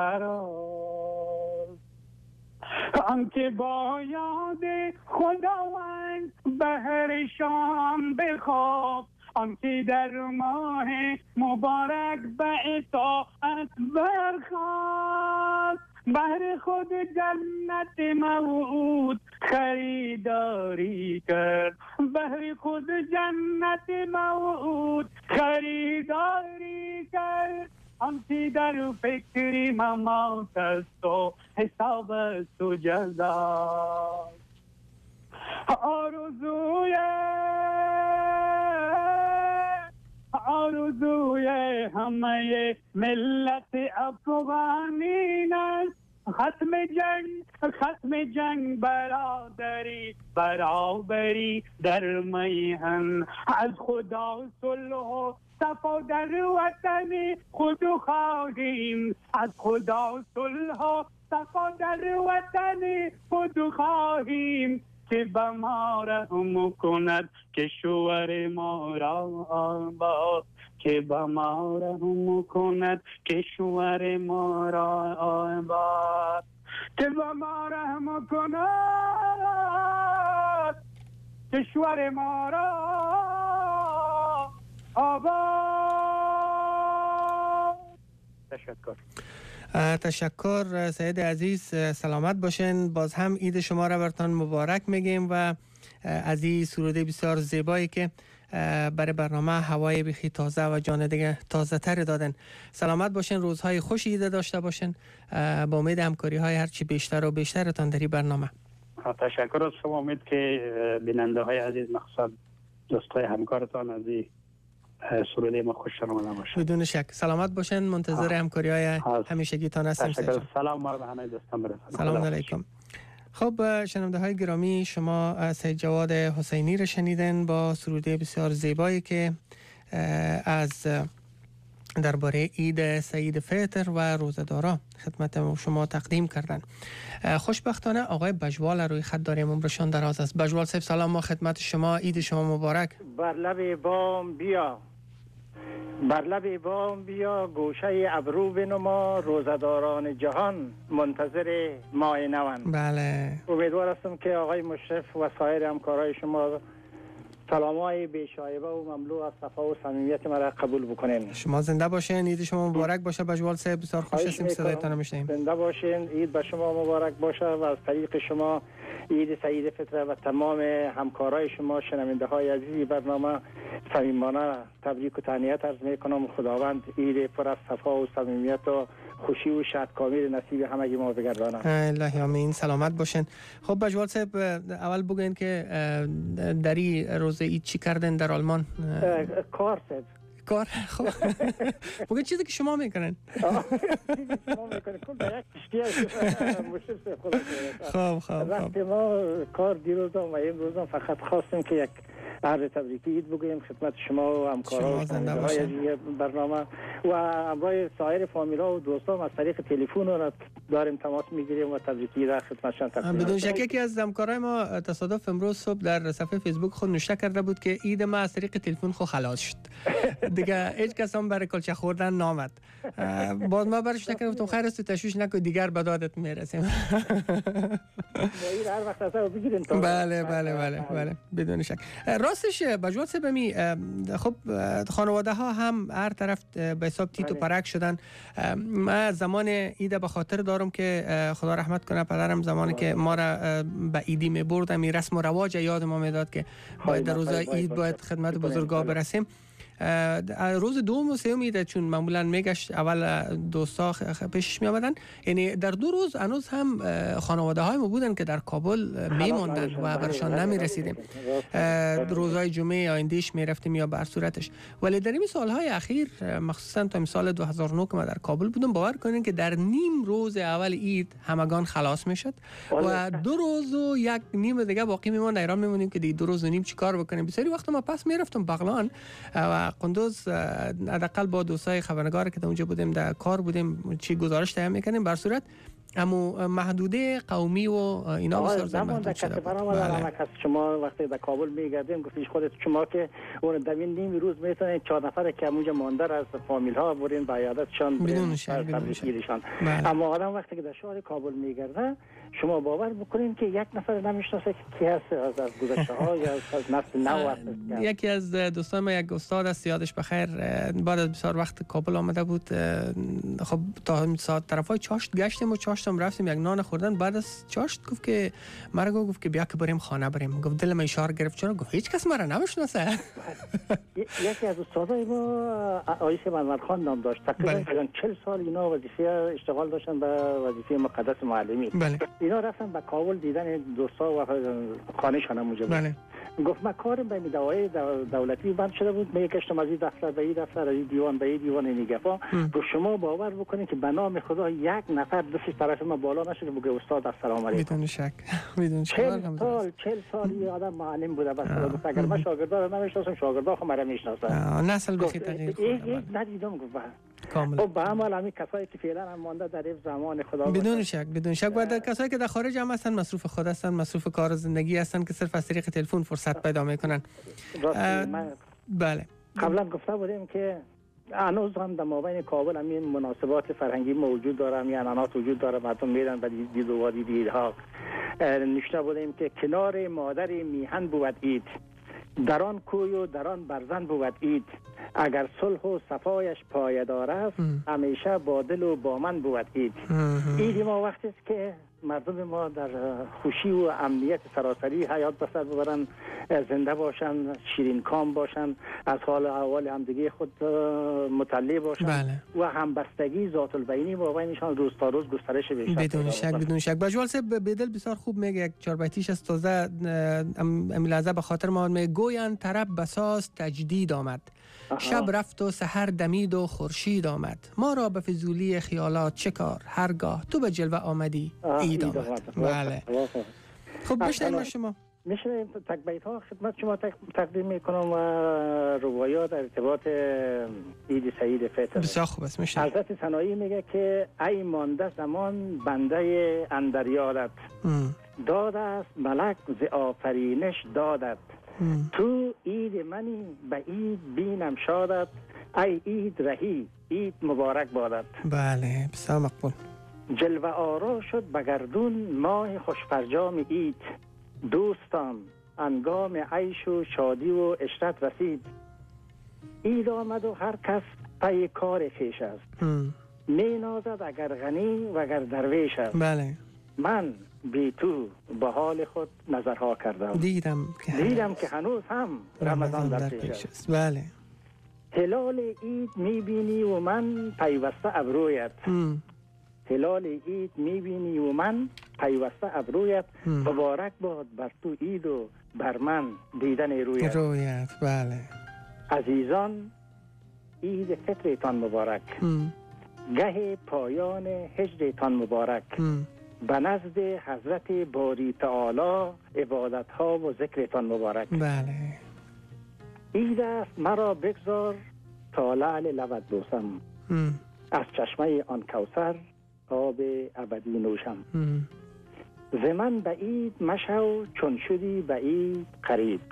فقرا، آن که با یاد خداوند به هر شام بخواب، آن که در ماه مبارک به اطاعت برخاست، بهر خود جنت موعود خریداری کرد، بهر خود جنت موعود خریداری کرد، آن که در فکری ممات است و حساب است و جزا. آرزوی همه ملت افغانین است، ختم جنگ برابری در میهن، از خدا صلح و صفا در وطن خود خواهیم، از خدا صلح و صفا در وطن خود خواهیم، که به ما رحم کند کشور ما را آباد، که به ما رحم کند کشور ما را آباد، که به ما رحم کند کشور ما را آباد. تشکر. تشکر سید عزیز، سلامت باشین. باز هم عید شما را براتون مبارک میگیم و از این سروده بسیار زیبایی که برای برنامه هوای بخی تازه و جان دیگه تازه تر دادن. سلامت باشین، روزهای خوش عید داشته باشین، با امید همکاری های هرچی بیشتر و بیشترتان در این برنامه. تشکر از شما. امید که بیننده های عزیز مخصوصا دوستای همکارتان از این سروده ما خوش آمده باشه. بدون شک. سلامت باشین، منتظر همکاری های همیشگیتان هستیم. تشکر. سلام به همه دوستان برسانید. سلام علیکم. خب شنونده های گرامی، شما سید جواد حسینی را شنیدن با سروده بسیار زیبایی که از درباره عید سعید فطر و روزه‌دارا خدمت شما تقدیم کردن. خوشبختانه آقای بجوال روی خط داریم، عمرشان دراز است. بجوال صاحب سلام، ما خدمت شما، عید شما مبارک. بر لب بام بیا، بر لب بام بیا، گوشه ابرو بنما، روزه‌داران جهان منتظر ماه نوند. بله، امیدوار هستم که آقای مشرف و سایر همکارای شما سلامای بی‌شایبه و مملو از صفا و صمیمیت مرا قبول بکنین. شما زنده باشین، عید شما مبارک باشه بجوال صاحب. بسیار خوش هستیم صدایتان میشنویم. زنده باشین، عید به شما مبارک باشه و از طریق شما عید سعید فطر و تمام همکارای شما شنونده های عزیزی برنامه صمیمانه تبریک و تهنیت عرض میکنم. خداوند عید پر از صفا و صمیمیت و خوشی و شادکامی نصیب همگی ما بگردانه. الله آمین، سلامت باشین. خب بجوال صاحب اول بگین که در این روز عید چی کردن در آلمان؟ کار صاحب. کار؟ خب بگین چیزی که شما میکنن. شما میکنن کل در یک کشتی مشرف خدا. خب وقتی ما کار دیروز و امروز فقط خواستیم که یک عرض تبریکی عید بگویم خدمت شما و همکاران برنامه و همراه سایر فامیلا و دوستان از طریق تلفن را داریم تماس میگیریم و تبریکی را خدمتشان تقدیم. بدون شک یکی از همکارای ما تصادف امروز صبح در صفحه فیسبوک خود نوشته کرده بود که عید ما از طریق تلفن خود خلاص شد. دیگه هیچ کس هم برای کلچه خوردن نامد. باز ما برش نکردم خیر است تشویش نکن، دیگر به دادت میرسیم. هر وقت از بگیرین. بله بدون شک. راستش بجوال صاحب خب خانواده ها هم هر طرف به حساب تیت و پرک شدن. من زمان عید به خاطر دارم که خدا رحمت کنه پدرم زمانی که ما را به عیدی می بردم این رسم و رواج یاد ما میداد که باید در روز عید باید خدمت بزرگا برسیم. روز دوم و سوم عید چون معمولا میگشت اول دوستا پیشش می آمدن، یعنی در دو روز هنوز هم خانواده های ما بودن که در کابل میموندن و برشان نمی رسیدیم. روزهای جمعه آیندهش می رفتیم یا بر صورتش. ولی در این سالهای اخیر مخصوصا تا سال 2009 که ما در کابل بودم باور کنین که در نیم روز اول عید همگان خلاص میشد و دو روز و یک نیم دیگه باقی میموند. ایران میمونیم که دی دو روز و نیم چیکار بکنیم. بسیاری وقت ما پس میرفتم بغلان و قندوز حداقل با دوستای خبرنگار که اونجا بودیم در کار بودیم چی گزارش تهیه میکنیم بر صورت اما محدوده قومی و اینا بسیار زیاد محدود شده بود. شما وقتی در کابل میگردیم گفتیش خودت شما که اون در نیم روز میتونید 4 نفر که اونجا مانده از فامیل ها برین به عیادتشان بدون شک. اما آدم وقتی که در شهر کابل میگرده شما باور بکنین که یک نفر نمیشناسه کی هست از گذشته ها یا از نسل نو هست. یکی از دوستان ما یک استاد است یادش بخیر بعد از بسیار وقت کابل آمده بود. خب تا ساعت طرفای چاشت گشتیم و چاشتم رفتیم یک نان خوردن. بعد از چاشت گفت که مرا گفت که بیا که بریم خانه بریم. گفت دلم اشاره گرفت چرا؟ گفت هیچ کس مرا نمیشناسه. یکی از استادای ما آیش محمد خان نام داشت. تقریبا 40 سال اینا وظیفه اشتغال داشتن به وظیفه مقدس معلمی. اینا رفتن به کابل دیدن دوستا و خانه‌شان اونجا بود. گفت من کارم به دعوای دولتی بند شده بود، میگشتم از این دفتر به این دفتر، از این دیوان به این دیوان نگهبان. گفت شما باور بکنید که به نام خدا یک نفر دستش طرف ما بالا نشده بگه استاد السلام علیکم. بدون شک 40 سال یه آدم معلم بوده بس اگر من شاگردا رو نمیشناسم شاگردا خود مرا میشناسن. نسل به تغییر یک ندیدم گفت کاملا. خب به عمل همین کسایی که فعلا هم مانده در این زمان خدا بدون شک و کسایی که در خارج هم هستن مصروف خود هستن، مصروف کار زندگی هستن که صرف از طریق تلفن فرصت پیدا میکنن. بله قبلا گفته بودیم که هنوز هم در مابین کابل همین مناسبات فرهنگی موجود داره، همین عنعنات وجود داره، مردم میرن به دید و دیدها. نوشته بودیم که کنار مادر میهن بود عید، در آن کوی و در آن برزن بود عید، اگر صلح و صفایش پایدار است همیشه با دل و با من بود عید. عید ما وقتی است که مردم ما در خوشی و امنیت سراسری حیات بسر ببرن، زنده باشن، شیرین کام باشن، از حال احوال همدیگه خود مطلع باشن و همبستگی ذات البینی با بینشان روز تا روز گسترش بشه. بدون شک بجوال صاحب بدل بسیار خوب میگه. یک 4 بیتیش از تازه امیلازه به خاطر ما میگه گویان طرب بساز تجدید آمد. شب رفت و سحر دمید و خورشید آمد، ما را به فضولی خیالات چه کار، هرگاه تو به جلوه آمدی عید آمد. بله خب بشنویم شما. میشه تک بیت ها خدمت شما تقدیم میکنم و روایات در ارتباط عید سعید فطر. بسیار خوب است. میشه حضرت سنایی میگه که ای مانده زمان بنده اندریارت، داد است ملک ز آفرینش دادت، تو عید منی به عید بینم شادت، ای عید رهی عید مبارک بادت. بله بسیار مقبول. جلوه آرا شد بگردون ماه خوشفرجام عید، دوستان انگام عیش و شادی و عشرت رسید، عید آمد و هر کس پی کار خویش است، می نازد اگر غنی و اگر درویش است. بله من بی تو به حال خود نظرها کردم، دیدم که هنوز هم رمضان در پیش است. بله هلال عید میبینی و من پیوسته ابرویت، هلال عید میبینی و من پیوسته ابرویت، مبارک باد بر تو عید و بر من دیدن رویت. بله عزیزان عید فطرتان مبارک، گه پایان هجرتان مبارک، به نزد حضرت باری تعالی عبادت ها و ذکرتان مبارک. بله عید است مرا بگذار تا لعل لبت بوسم، از چشمه آن کوثر آب ابدی نوشم، ز من بعید مشو چون شدی بعید قریب،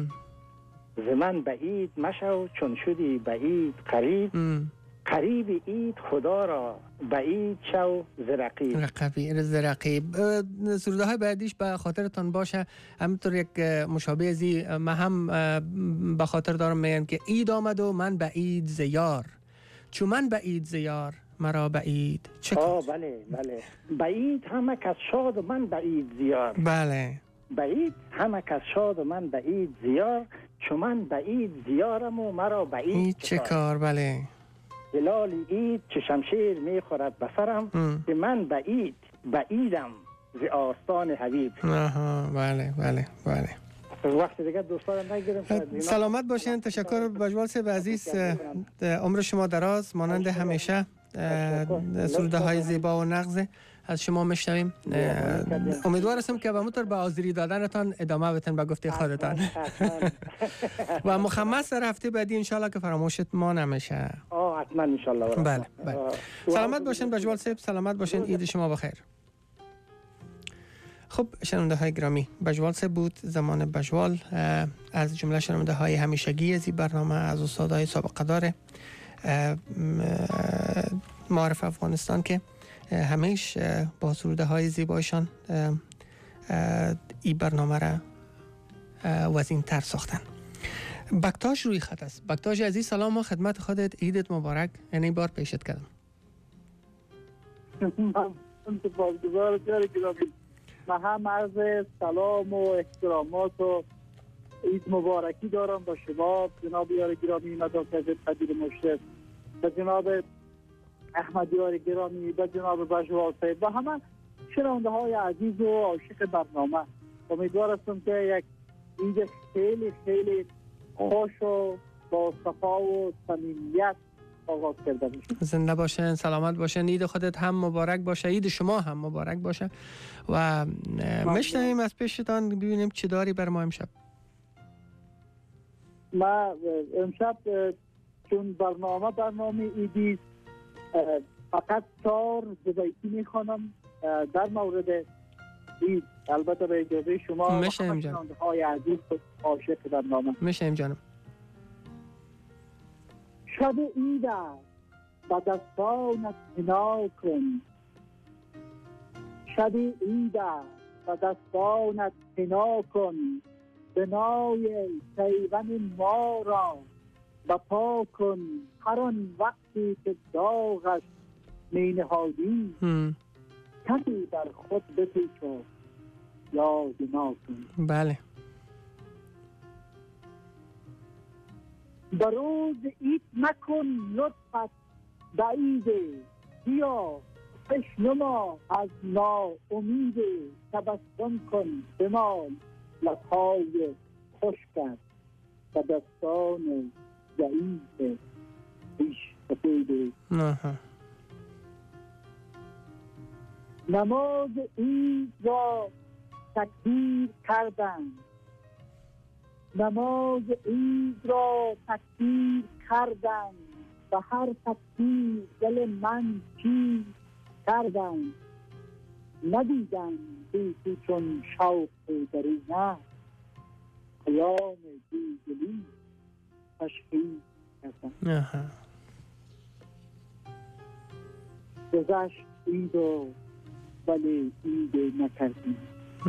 ز من بعید مشو چون شدی بعید قریب، قریب عید خدا را بعید شو ز رقیب. سروده های بعدیش به خاطرتان باشه، همینطور یک مشابه ازی من هم به خاطر دارم، میگن که عید آمد و من بعید زیار، چون من بعید زیار مرا بعید چه کار. بله بعید همه کس شاد و من بعید زیار. بله بعید همه کس شاد و من بعید زیار، چون من بعید زیارم و مرا بعید چه کار. بله هلال عید چه شمشیر میخورد بسرم، که من بعیدم ز آستان حبیب. بله وقت دیگه دوستان نگیرم. سلامت باشین. تشکر بجوال صاحب عزیز، عمر شما دراز مانند همیشه. سروده های زیبا و نغز از شما میشنویم. امیدوار هستم که به موتور به حاضری دادنتان ادامه بتن به گفته خودتان و مخمس در هفته بعدی انشالله که فراموشت ما نمیشه. حتما انشالله. بله سلامت باشین بجوال صاحب، سلامت باشین. عید شما بخیر. خب شنونده های گرامی، بجوال صاحب بود، زمان بجوال، از جمله شنونده های همیشگی از این برنامه، از استادای سابقه داره معارف افغانستان که همیش با سروده های زیبایشان این برنامه را وزین تر ساختن. بکتاش روی خط است. بکتاش عزیز سلام و خدمت خودت، عیدت مبارک. یعنی بار پیشت کردم. من هم عرض سلام و احترامات و عید مبارکی دارم با شما جناب یار گرامی مداکز قدیر مشرف، به جناب احمد یار گرامی، به جناب بجوال صاحب و همه شنونده های عزیز و عاشق برنامه. امیدوار هستم که یک عید خیلی خیلی خوش و با صفا و صمیمیت آغاز کرده باشه. زنده باشین، سلامت باشین. عید خودت هم مبارک باشه، عید شما هم مبارک باشه و میشنویم از پیشتان ببینیم چی داری بر ما امشب. ما امشب چون برنامه ایدی فقط 4 بیتی میخوانم در مورد عید، البته به اجازه شما میشنویم جانم. های عزیز عاشق برنامه میشنویم جانم. شب عید با دستانت حنا کن، شب عید با دستانت حنا کن، بنای کیوان ما را بپا کن، هر آن وقتی که داغش می نهادی کمی در خود بپیچ و یاد ما کن. بله در روز عید مکن لطفت بعیده، بیا بشنما از ناامیده، تبسم کن بمال لبهای خشکت و دستان ضعیف پیش سپید. نماز عید را تکبیر کردند، نماز عید را تکبیر کردند و هر تکبیر دل من چیز کردند. ندیدند بیتی چون شوق درینه، قیام دیگلی تشخیص کردند. گذشت عید و ولی عید نکردیم،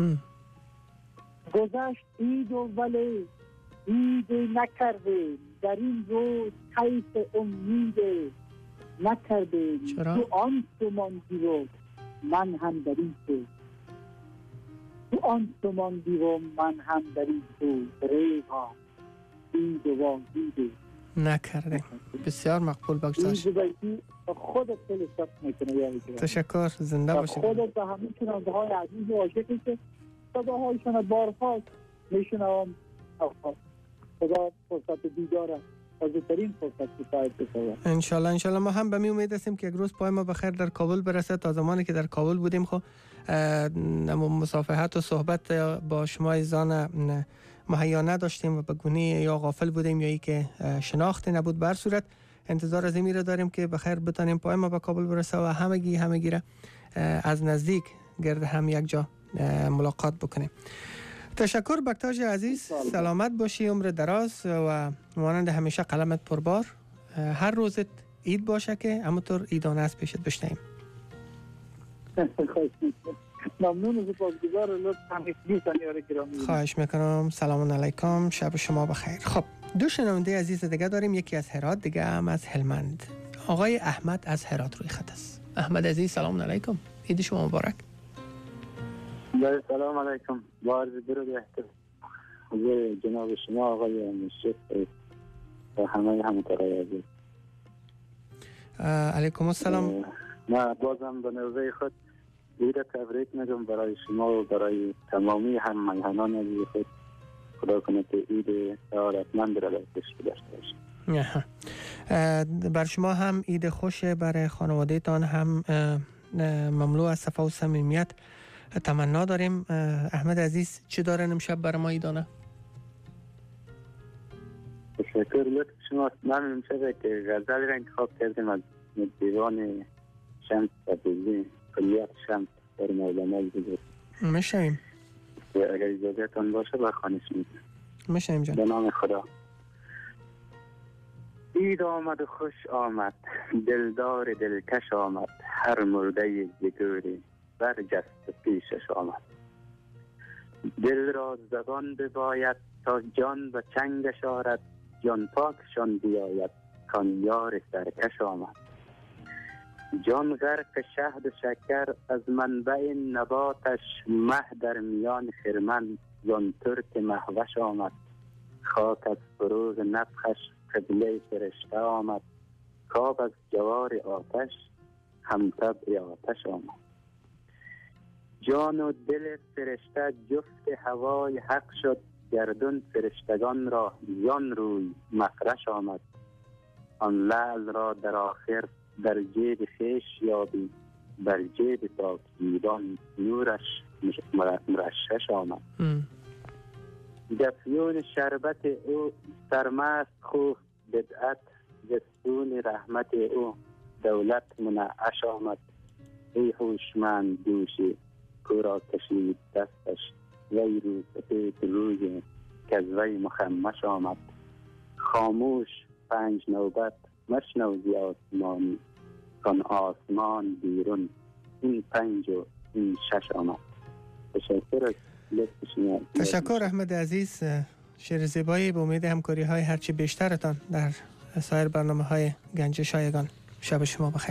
گذشت عید و ولی عید نکردیم. در این روز حیث امید نکردیم. تو آن سماندی و من هم در این تو، تو آن سماندی و من هم در این تو. ریغا عید و وازید نکردیم. بسیار مقبول بگذاشت. خودت خیلی سخت میکنه. تشکر، زنده باشید. خودت به همین شنونده های عزیز و عاشقی که صداهایشان بارها میشنوم، خدا فرصت دیداره عزیزترین فرصت کفایت بکنه. انشالله ما هم به می امید هستیم که یک روز پای ما بخیر در کابل برسه. تا زمانی که در کابل بودیم خب مصافحت و صحبت با شما ایزان مهیا نداشتیم و به گونه یا غافل بودیم یا ای که شناختی نبود. بر صورت انتظار از این را داریم که بخیر بتانیم پای ما به کابل برسه و همگی را از نزدیک گرد هم یک جا ملاقات بکنیم. تشکر بکتاج عزیز، سلامت باشی، عمر دراز و مانند همیشه قلمت پربار. هر روزت عید باشه که همونطور عیدانه است پیشت بشنیم. ممنون و سپاسگزار. لطفاً ثانیه گرامی. خواهش میکنم. سلام علیکم، شب شما بخیر. خب دو شنونده عزیز دیگه داریم، یکی از هرات، دیگه هم از هلمند. آقای احمد از هرات روی خط است. احمد عزیز سلام علیکم، عید شما مبارک. سلام علیکم، با عرض درود و احترام حضور جناب شما آقای مشرف و همه همکارای عزیز. علیکم السلام. ما بازم به نوبه خود عید تبریک میگم برای شما و برای تمامی هم میهنان عزیز خود. خدا کنه که عید سعادتمند را داشته باشید. بر شما هم عید خوش، برای خانواده تان هم مملو از صفا و صمیمیت تمنا داریم. احمد عزیز چی دارن امشب برای ما ایدانه؟ تشکر لطف شما. من امشب که غزل را انتخاب کردیم از دیوان شمس تبریزی، کلیات شمس در مولانا بزرگ. میشویم اگر اجازهتان باشه بخوانش میکنم. میشویم جان. به نام خدا. عید آمد و خوش آمد، دلدار دلکش آمد، هر مرده زگوری برجست پیشش آمد. دل را زبان بباید تا جان و چنگش آرد، جان پاکشان بیاید کان یار سرکش آمد. جان غرق شهد و شکر از منبع نباتش، مه در میان خرمن زان ترک مهوش آمد. خاک از فروغ نفخش قبله فرشته آمد، کاب از جوار آتش همطبع آتش آمد. جان و دل فرشته جفت هوای حق شد، گردون فرشتگان را زان روی مفرش آمد. آن لعل را در آخر در جیب خیش یابی، بر جیب پاکیزان نورش مرشش آمد. دفیون شربت او سرمست خوف بدعت، جسون رحمت او دولت منعش آمد. ای هوشمند دوشی کورا کشید دستش، وی رو سپید روی که از وی مخمش آمد. خاموش 5 نوبت مشنو زی آسمانی، کان آسمان بیرون این 5 و این 6 آمد. تشکر احمد عزیز، شعر زیبایی. به امید همکاری های هرچی بیشترتان در سایر برنامه های گنج شایگان. شب شما بخیر.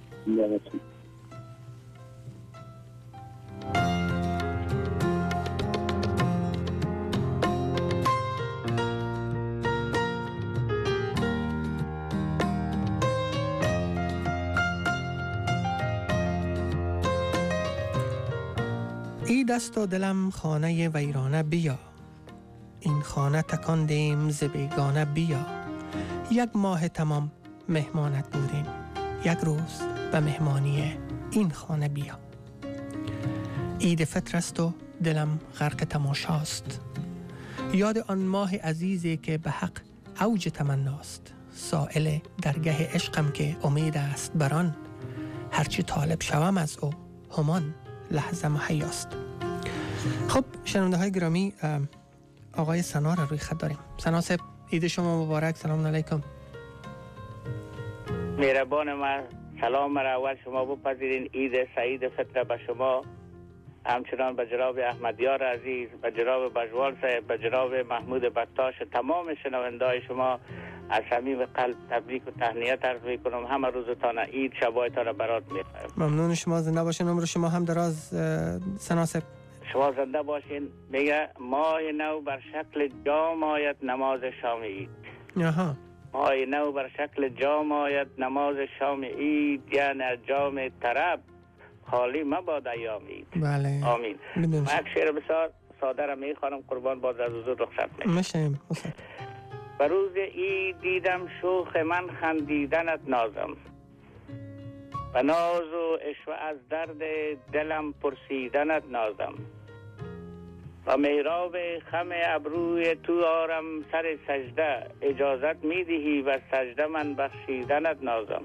ای دست و دلم خانه ویرانه بیا، این خانه تکاندیم ز بیگانه بیا. 1 ماه تمام مهمانت بودیم، 1 روز به مهمانی این خانه بیا. عید فطر است و دلم غرق تماشاست، یاد آن ماه عزیزی که به حق اوج تمناست. سائل درگه عشقم که امید است بران، هرچی طالب شوم از او همان لحظه محیاست. خب شنونده های گرامی، آقای سنا را روی خط داریم. سنا صاحب، عید شما مبارک. سلام علیکم. مهربان من، سلام را اول شما بپذیرین. عید سعید فطر به شما، همچنان به جناب احمدیار عزیز، به جناب بجوال صاحب، به جناب محمود بطاش، تمام شنونده‌های شما از صمیم قلب تبریک و تهنیت عرض می‌کنم. همه روزتان عید شبایتان را برات می‌خوایم. ممنون شما، زنده باشین، عمر شما هم دراز. سنا صاحب شما زنده باشین. میگه ماه نو بر شکل جام آید نماز شام عید. آها. ماه نو بر شکل جام آید نماز شام عید، یعنی از جام طرب خالی مباد ایام عید. بله. آمین. من یک شعر بسیار ساده را میخوانم، قربان باز از حضور رخصت میشیم. به روز عید دیدم شوخ من خندیدنت نازم، و ناز و اشوه از درد دلم پرسیدنت نازم، و محراب خم ابروی تو آرم سر سجده، اجازت میدهی و سجده من بخشیدنت نازم.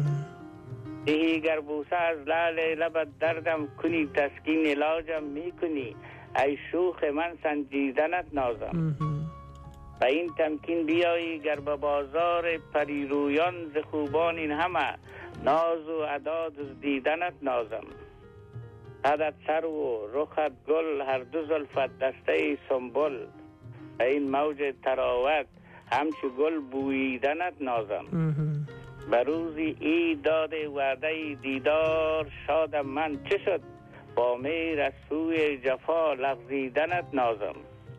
دهی گر بوسه از لعل لبت دردم کنی، تسکین علاجم میکنی، ای شوخ من سنجیدنت نازم. و این تمکین بیایی گر به بازار پریرویان، ز خوبان این همه ناز و ادا دزدیدنت نازم. قدت سر و رخت گل، هر دو زلفت دسته سنبل، و این موج تراوت همچو گل بوییدنت نازم. به روزی عید داده وعده دیدار، شادم من چه شد با میر از سوی جفا لغزیدنت نازم.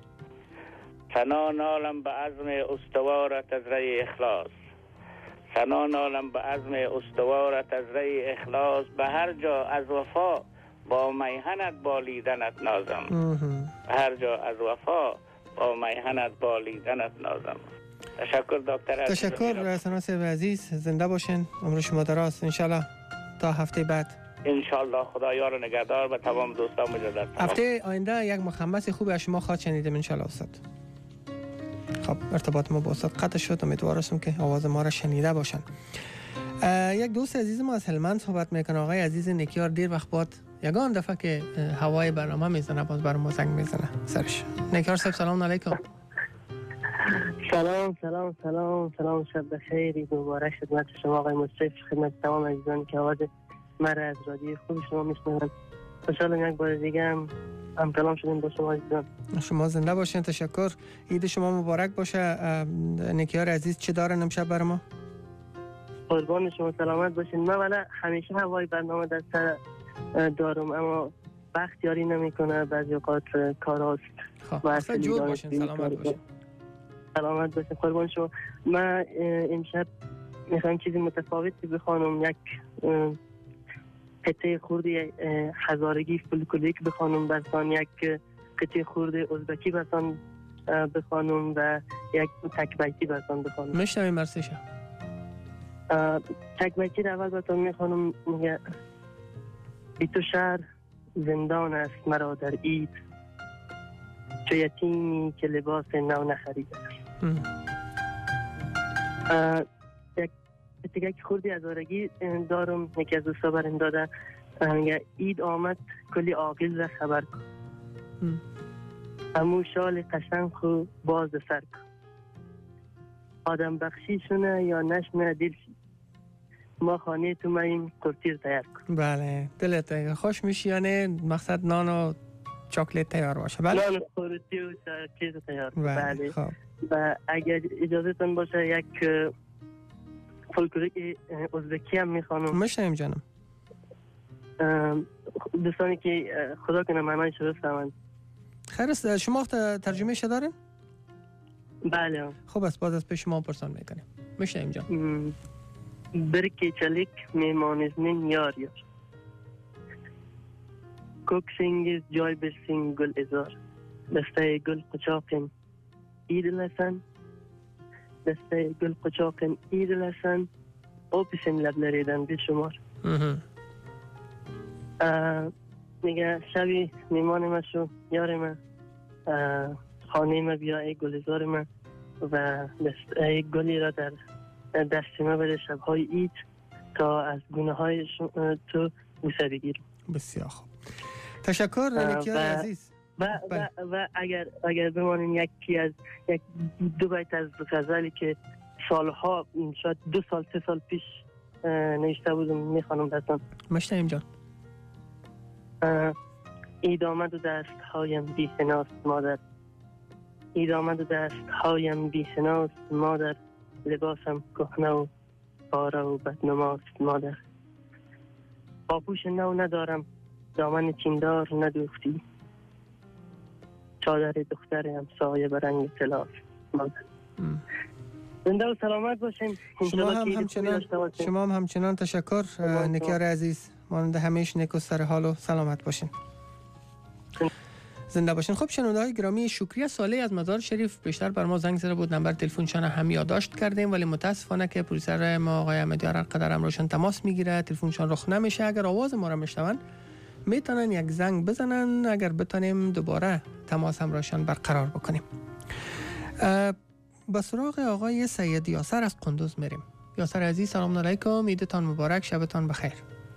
ثنا نالم به عزم استوارت از ری اخلاص، ثنا نالم به عزم استوارت از ری اخلاص، به هر جا از وفا با میهنت بالیدنت نازم. به هر جا از وفا با میهنت بالیدنت نازم. تشکر دکتر. تشکر سنا صاحب عزیز، زنده باشین، عمر شما دراز. انشالله تا هفته بعد. انشالله خدا یار و نگهدار به تمام دوستان مجدد. هفته آینده یک مخمس خوب از شما خواهد شنیدیم انشالله استاد. خب ارتباط ما با استاد قطع شد، امیدوار هستم که آواز ما را شنیده باشن. یک دوست عزیز ما از هلمند صحبت میکنه، آقای عزیز نیکیار. دیر وقت بعد یگان دفعه که هوای برنامه میزنه باز برام ما زنگ میزنه سرش. نیکیار صاحب سلام علیکم. سلام شب بخیر، عید مبارک خدمت شما آقای مصطفی، خدمت تمام عزیزانی که آواز مرا از رادیوی خوب شما میشنوند. خوشحالم یک بار دیگه هم کلام شدیم با شما عزیزان. شما زنده باشین. تشکر. عید شما مبارک باشه. نیکیار عزیز چه دارن امشب برای ما؟ قربان شما سلامت باشین. من ولی همیشه هوای برنامه در سر دارم، اما وقت یاری نمیکنه، بعضی اوقات کار هست. جور باشین، سلامت باشین. سلامت باشین قربان شما. من امشب میخوام چیزی متفاوتی بخوانم، یک قطعه خوردی هزارگی فولکلوریک بخوانم، برسان یک قطعه خورده ازبکی برسان بخوانم و یک تک بیتی برسان بخوانم. میشنویم مرسیشا. تک بیتی رو اول برسان میخوانم. میگه بی تو شهر زندان است مرا در عید، چو یتیمی که لباس نو نخریده. یک خوردی هزارگی دارم، یکی از دوستا برم داده، عید آمد کلی عاقل را خبر کن، امو شال قشنگ خو باز سر کن، آدم بخشی شونه یا نشنه دل شی، ما خانه تو ماییم قرطیر تیار کن. بله دلت خوش میشی، یعنی مقصد نان و چاکلیت تیار باشه. بله نان قرطی و چاکلیت تیار. بله خب. و اگر اجازه تون باشه یک فولکلوریک ازبکی هم میخوانم. میشنیم جانم. دوستانی که خدا کنه معنای شروع فهمند. خیر است. شما ترجمه شه دارین؟ بله. خب از بعد از پیش شما پرسان میکنیم. میشنیم جان. برکی چلیک میمانزنین یار یار، کوکسینگیز جای برسین گل ازار، دسته گل قچاقین اید لسن، دسته گل قچاقم اید لسن او پیسیم لب نریدن بیشمار. میگه شبی میمان ما شو یار من خانه ما بیا ای گلزار من و ای گلی را در دست ما بده شبهای اید تا از گونه های تو بوسه بگیرم. بسیار خوب، تشکر نکیار عزیز. و اگر بمانیم یک دو بیت از غزلی که سالها شاید 2 سال 3 سال پیش نوشته بودم میخوانم دستم. مشتایم جان. اید آمد و دست هایم بی حناست مادر، اید آمد و دست هایم بی حناست مادر، لباسم کهنه و پاره و بدنماست مادر، پاپوش نو ندارم دامن چیندار ندوختی، چادر دخترم سایه به رنگ طلاست مادر. زنده و سلامت باشیم. شما هم همچنان تشکر نکیار عزیز، مانند همیشه نیک و سر حال و سلامت باشین. زنده باشین. خب شنونده‌های گرامی، شکریه صالح از مزار شریف بیشتر بر ما زنگ زده بود، نمبر تلفنشان هم یادداشت کردیم ولی متاسفانه که پرویسر ما آقای احمدیار قدر امروشان تماس میگیره، تلفنشان رخ نمیشه. اگر آواز ما را میشنون میتونن یک زنگ بزنن اگر بتونیم دوباره تماس همراهشان برقرار بکنیم. به سراغ آقای سید یاسر از قندوز میریم. یاسر عزیز سلام علیکم، عیدتان مبارک، شبتان بخیر.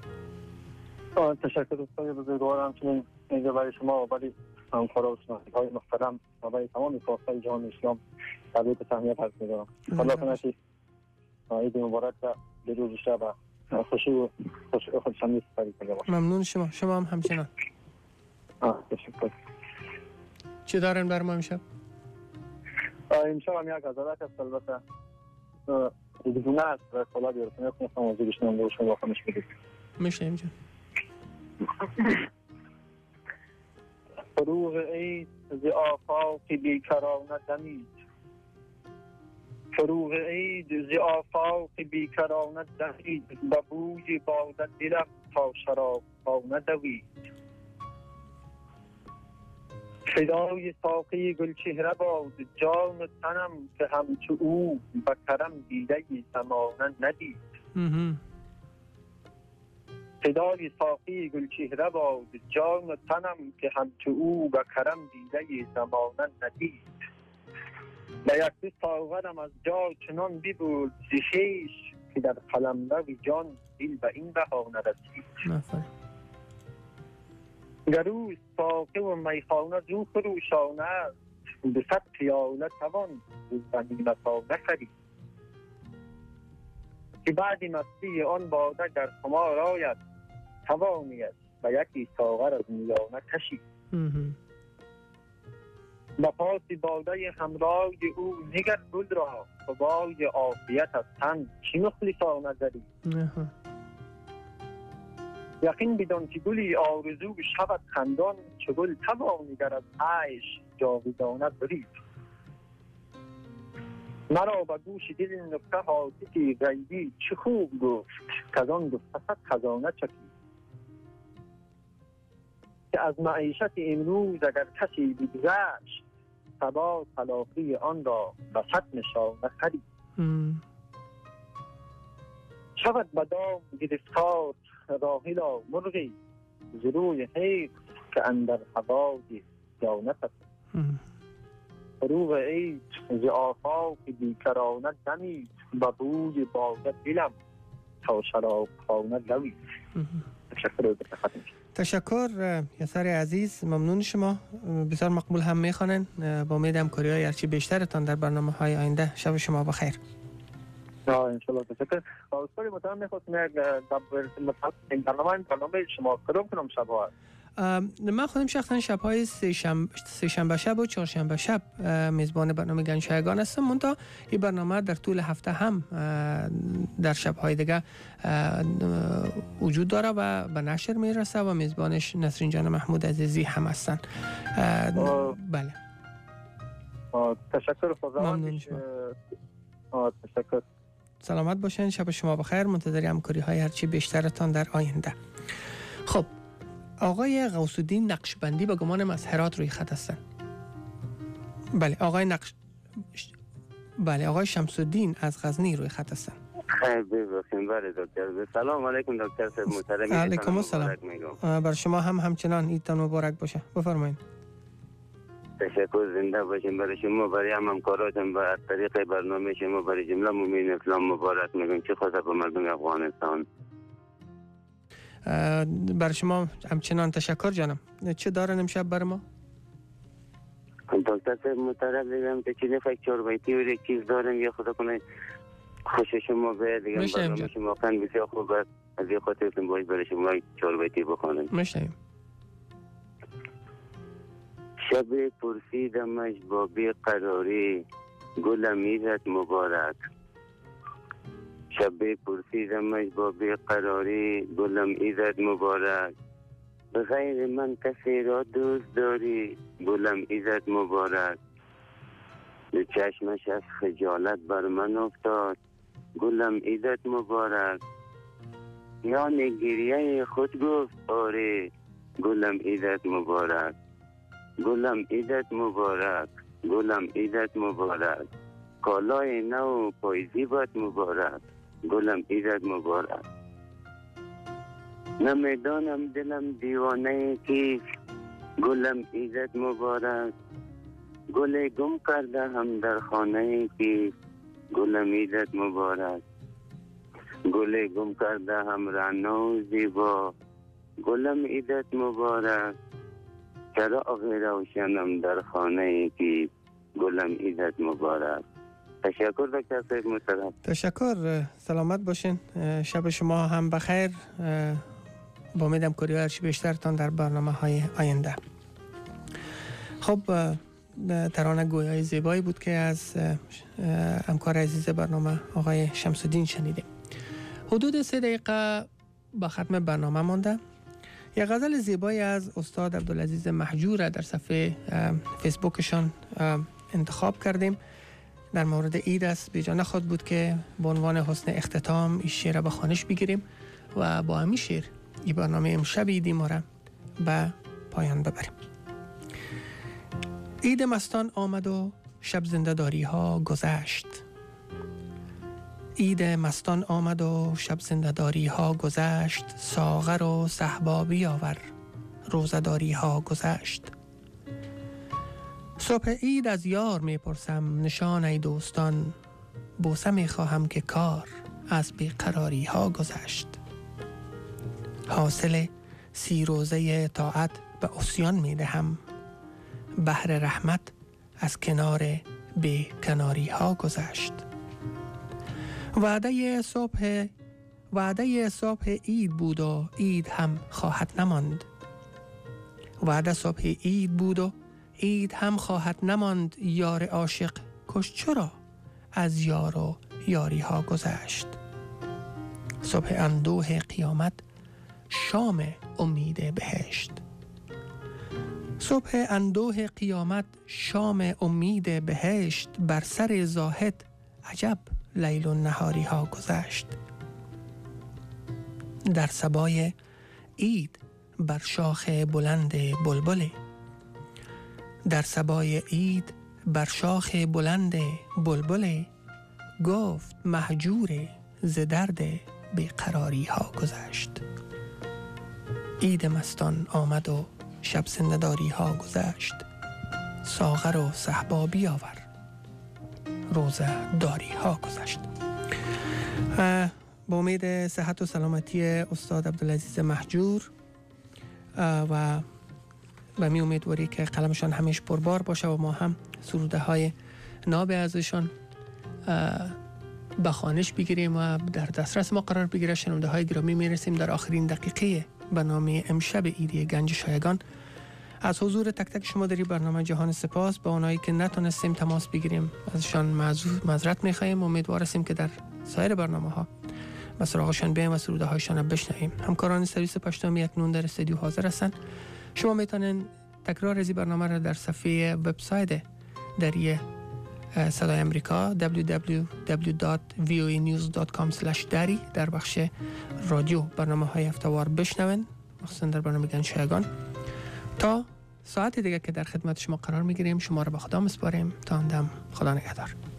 تشکر دوستان بزرگوار، همچنین اینجا برای شما و برای همکارا و شنوندگان محترم و برای تمام کافران جهان اسلام تبریک و تهنیت عرض می‌کنم. خدا کنه که عید مبارک و به روز شب خوشی و خودشمندی سپری کنه باشه. ممنون شما هم همچنان. تشکر. چی دارن بر ما امشب؟ امشب هم یک غزالت است، البته دیگونه است و کلا بیارتونه کنستم موضوع بشنم و شما خمش بدید. میشه اینجا. فروغ عید ز آفاق بیکرانه دمید، فروغ عید ز آفاق بیکرانه دمید، به بوی باده دلم تا شرابخانه دوید، فدای ساقی گلچهره باد جان و تنم که همچو او به کرم دیده زمانه ندید، فدای ساقی گلچهره باد جان و تنم که همچو او به کرم دیده زمانه ندید، به یک دو ساغرم از جا چنان ببرد ز خویش که در قلمرو جان دل به این بهانه رسید، گروز ساقه و میخانه زو فروشانه است، به صد پیاله توان غنیمتانه خرید، که بعد مستی آن باده گر خمار آید توانی است و یکی ساغر از میانه کشید، به پاس باده همراه او نگر گل را قبای عافیت از تن چی مخلصانه زدی، یقین بدان که گلی آرزو شود خندان، چه گل توانی گر از عیش جاودانه برید، مرا به گوش دل نکته حادثی غیبی چه خوب گفت که آن گفت خزانه چکید، که از معیشت امروز اگر کسی بگذشت صبا تلافی آن را به صد نشانه خرید، شود به دام گرفتار راحلا مرغی ز روی حیف که اندر هوای جانت است، فروغ عید ز آفاق بیکرانه دمید، به بوی باده دلم تا شرابخانه دوید. تشکر یاسر عزیز، ممنون شما، بسیار مقبول هم میخوانن. با امید همکاری های هرچی بیشترتان در برنامه های آینده. شب شما بخیر. انشالله. تشکر. استاد محترم میخواستم یک برنامه شما کدوم شب‌ها هست؟ من خودم شخصا شب‌های سه شنبه شب و چهارشنبه شب میزبان برنامه گنجشایگان هستم. منتها این برنامه در طول هفته هم در شب‌های دیگه وجود داره و به نشر میرسه و میزبانش نسرین جان محمود عزیزی هم هستن. بله. تشکر. ممنون شما. تشکر. سلامت باشین. شب شما بخیر. منتظر همکاری های هرچی بیشترتان در آینده. خب آقای غوث‌الدین نقشبندی به گمان از هرات روی خط هستن. بله آقای بله آقای شمس الدین از غزنی روی خط هستن. خیلی ببخشید بله دکتر. سلام علیکم دکتر صاحب محترم. علیکم السلام. بر شما هم همچنان عیدتان مبارک باشه. بفرمایید. تشکر، زنده باشین. برای شما برای همکاراتون و از طریق برنامه شما برای جمله مومنین اسلام مبارک میگم. چه خاصه به مردم افغانستان. برای شما همچنان تشکر جانم. چه دارن امشب برای ما؟ دکتر صاحب محترم میگم که چیزی فکر چوربایتی و چیز دارم یا خدا کنه خوش شما به دیگه برنامه شما واقعا بسیار خوب است. از این خاطرتون باید برای شما چوربایتی بخونم. میشنیم. شب پرسیدمش با بیقراری گلم عیدت مبارک. شب پرسیدمش با بیقراری گلم عیدت مبارک. به غیر من کسی را دوست داری گلم عیدت مبارک. به چشمش از خجالت بر من افتاد گلم عیدت مبارک. یعنی گریه خود گفت آره گلم عیدت مبارک. گلم عیدت مبارک. گلم عیدت مبارک. کالای نو پایزیبت مبارک. گلم عیدت مبارک. نمیدانم دلم دیوانه کیست گلم عیدت مبارک. گل گم کرده هم در خانه کیست گلم عیدت مبارک. گل گم کرده هم رعنا و زیبا گلم عیدت مبارک. چراغ روشنم در خانه کیست گلم عیدت مبارک. تشکر دکتر صاحب محترم. تشکر، سلامت باشین. شب شما هم بخیر. با امیدم کاری هرچی بیشترتان در برنامه های آینده. خب ترانه گویای زیبایی بود که از همکار عزیز برنامه آقای شمس الدین شنیدیم. حدود 3 دقیقه با ختم برنامه مانده. یک غزل زیبایی از استاد عبدالعزیز محجور در صفحه فیسبوکشان انتخاب کردیم. در مورد عید است، بیجا نخواد بود که به عنوان حسن اختتام این شعر به خوانش بگیریم و با همین شعر این برنامه امشب عیدی ما را به پایان ببریم. عید مستان آمد و شب زنده‌داری ها گذشت. عید مستان آمد و شب زنده‌داری ها گذشت. ساغر و صهبا بیاور روزه‌داری ها گذشت. صبح عید از یار میپرسم نشان ای دوستان. بوسه میخواهم که کار از بیقراری ها گذشت. حاصل 30 روزه طاعت به عصیان میدهم. بحر رحمت از کنار بیکناری ها گذشت. وعده صبح عید بود و عید هم خواهد نماند. وعده صبح عید بود و عید هم خواهد نماند. یار عاشق کش چرا از یار و یاری ها گذشت. صبح اندوه قیامت شام امید بهشت. صبح اندوه قیامت شام امید بهشت. بر سر زاهد عجب لیل و نهاری ها گذشت. در صبای عید بر شاخ بلند بلبل. در صبای عید بر شاخ بلند بلبل. گفت مهجور ز درد بیقراری ها گذشت. عید مستان آمد و شب زنده‌داری ها گذشت. ساغر و صهبا بیاور روزه داری ها گذشت. با امید صحت و سلامتی استاد عبدالعزیز محجور و به می امیدواری که قلمشان همیشه پربار باشه و ما هم سروده های ناب ازشان به خوانش بگیریم و در دسترس ما قرار بگیره. شنونده های گرامی میرسیم در آخرین دقیقه برنامه امشب عیدی گنج شایگان. از حضور تک تک شما در این برنامه جهان سپاس. با اونایی که نتونستیم تماس بگیریم ازشان معذرت میخوایم. امیدوار هستیم که در سایر برنامه ها به سراغشان بیایم و سروده هایشان بشنویم. همکاران سرویس پشتومی اکنون در استودیو حاضر هستند. شما میتونین تکرار از این برنامه را در صفحه وبسایت دری صدای امریکا www.voanews.com/dari در بخش رادیو برنامه های هفته‌وار بشنوین، مخصوصا در برنامه گنج شایگان. تا ساعت دیگه که در خدمت شما قرار میگیریم شما را به خدا میسپاریم. تا اندم خدا نگهدار.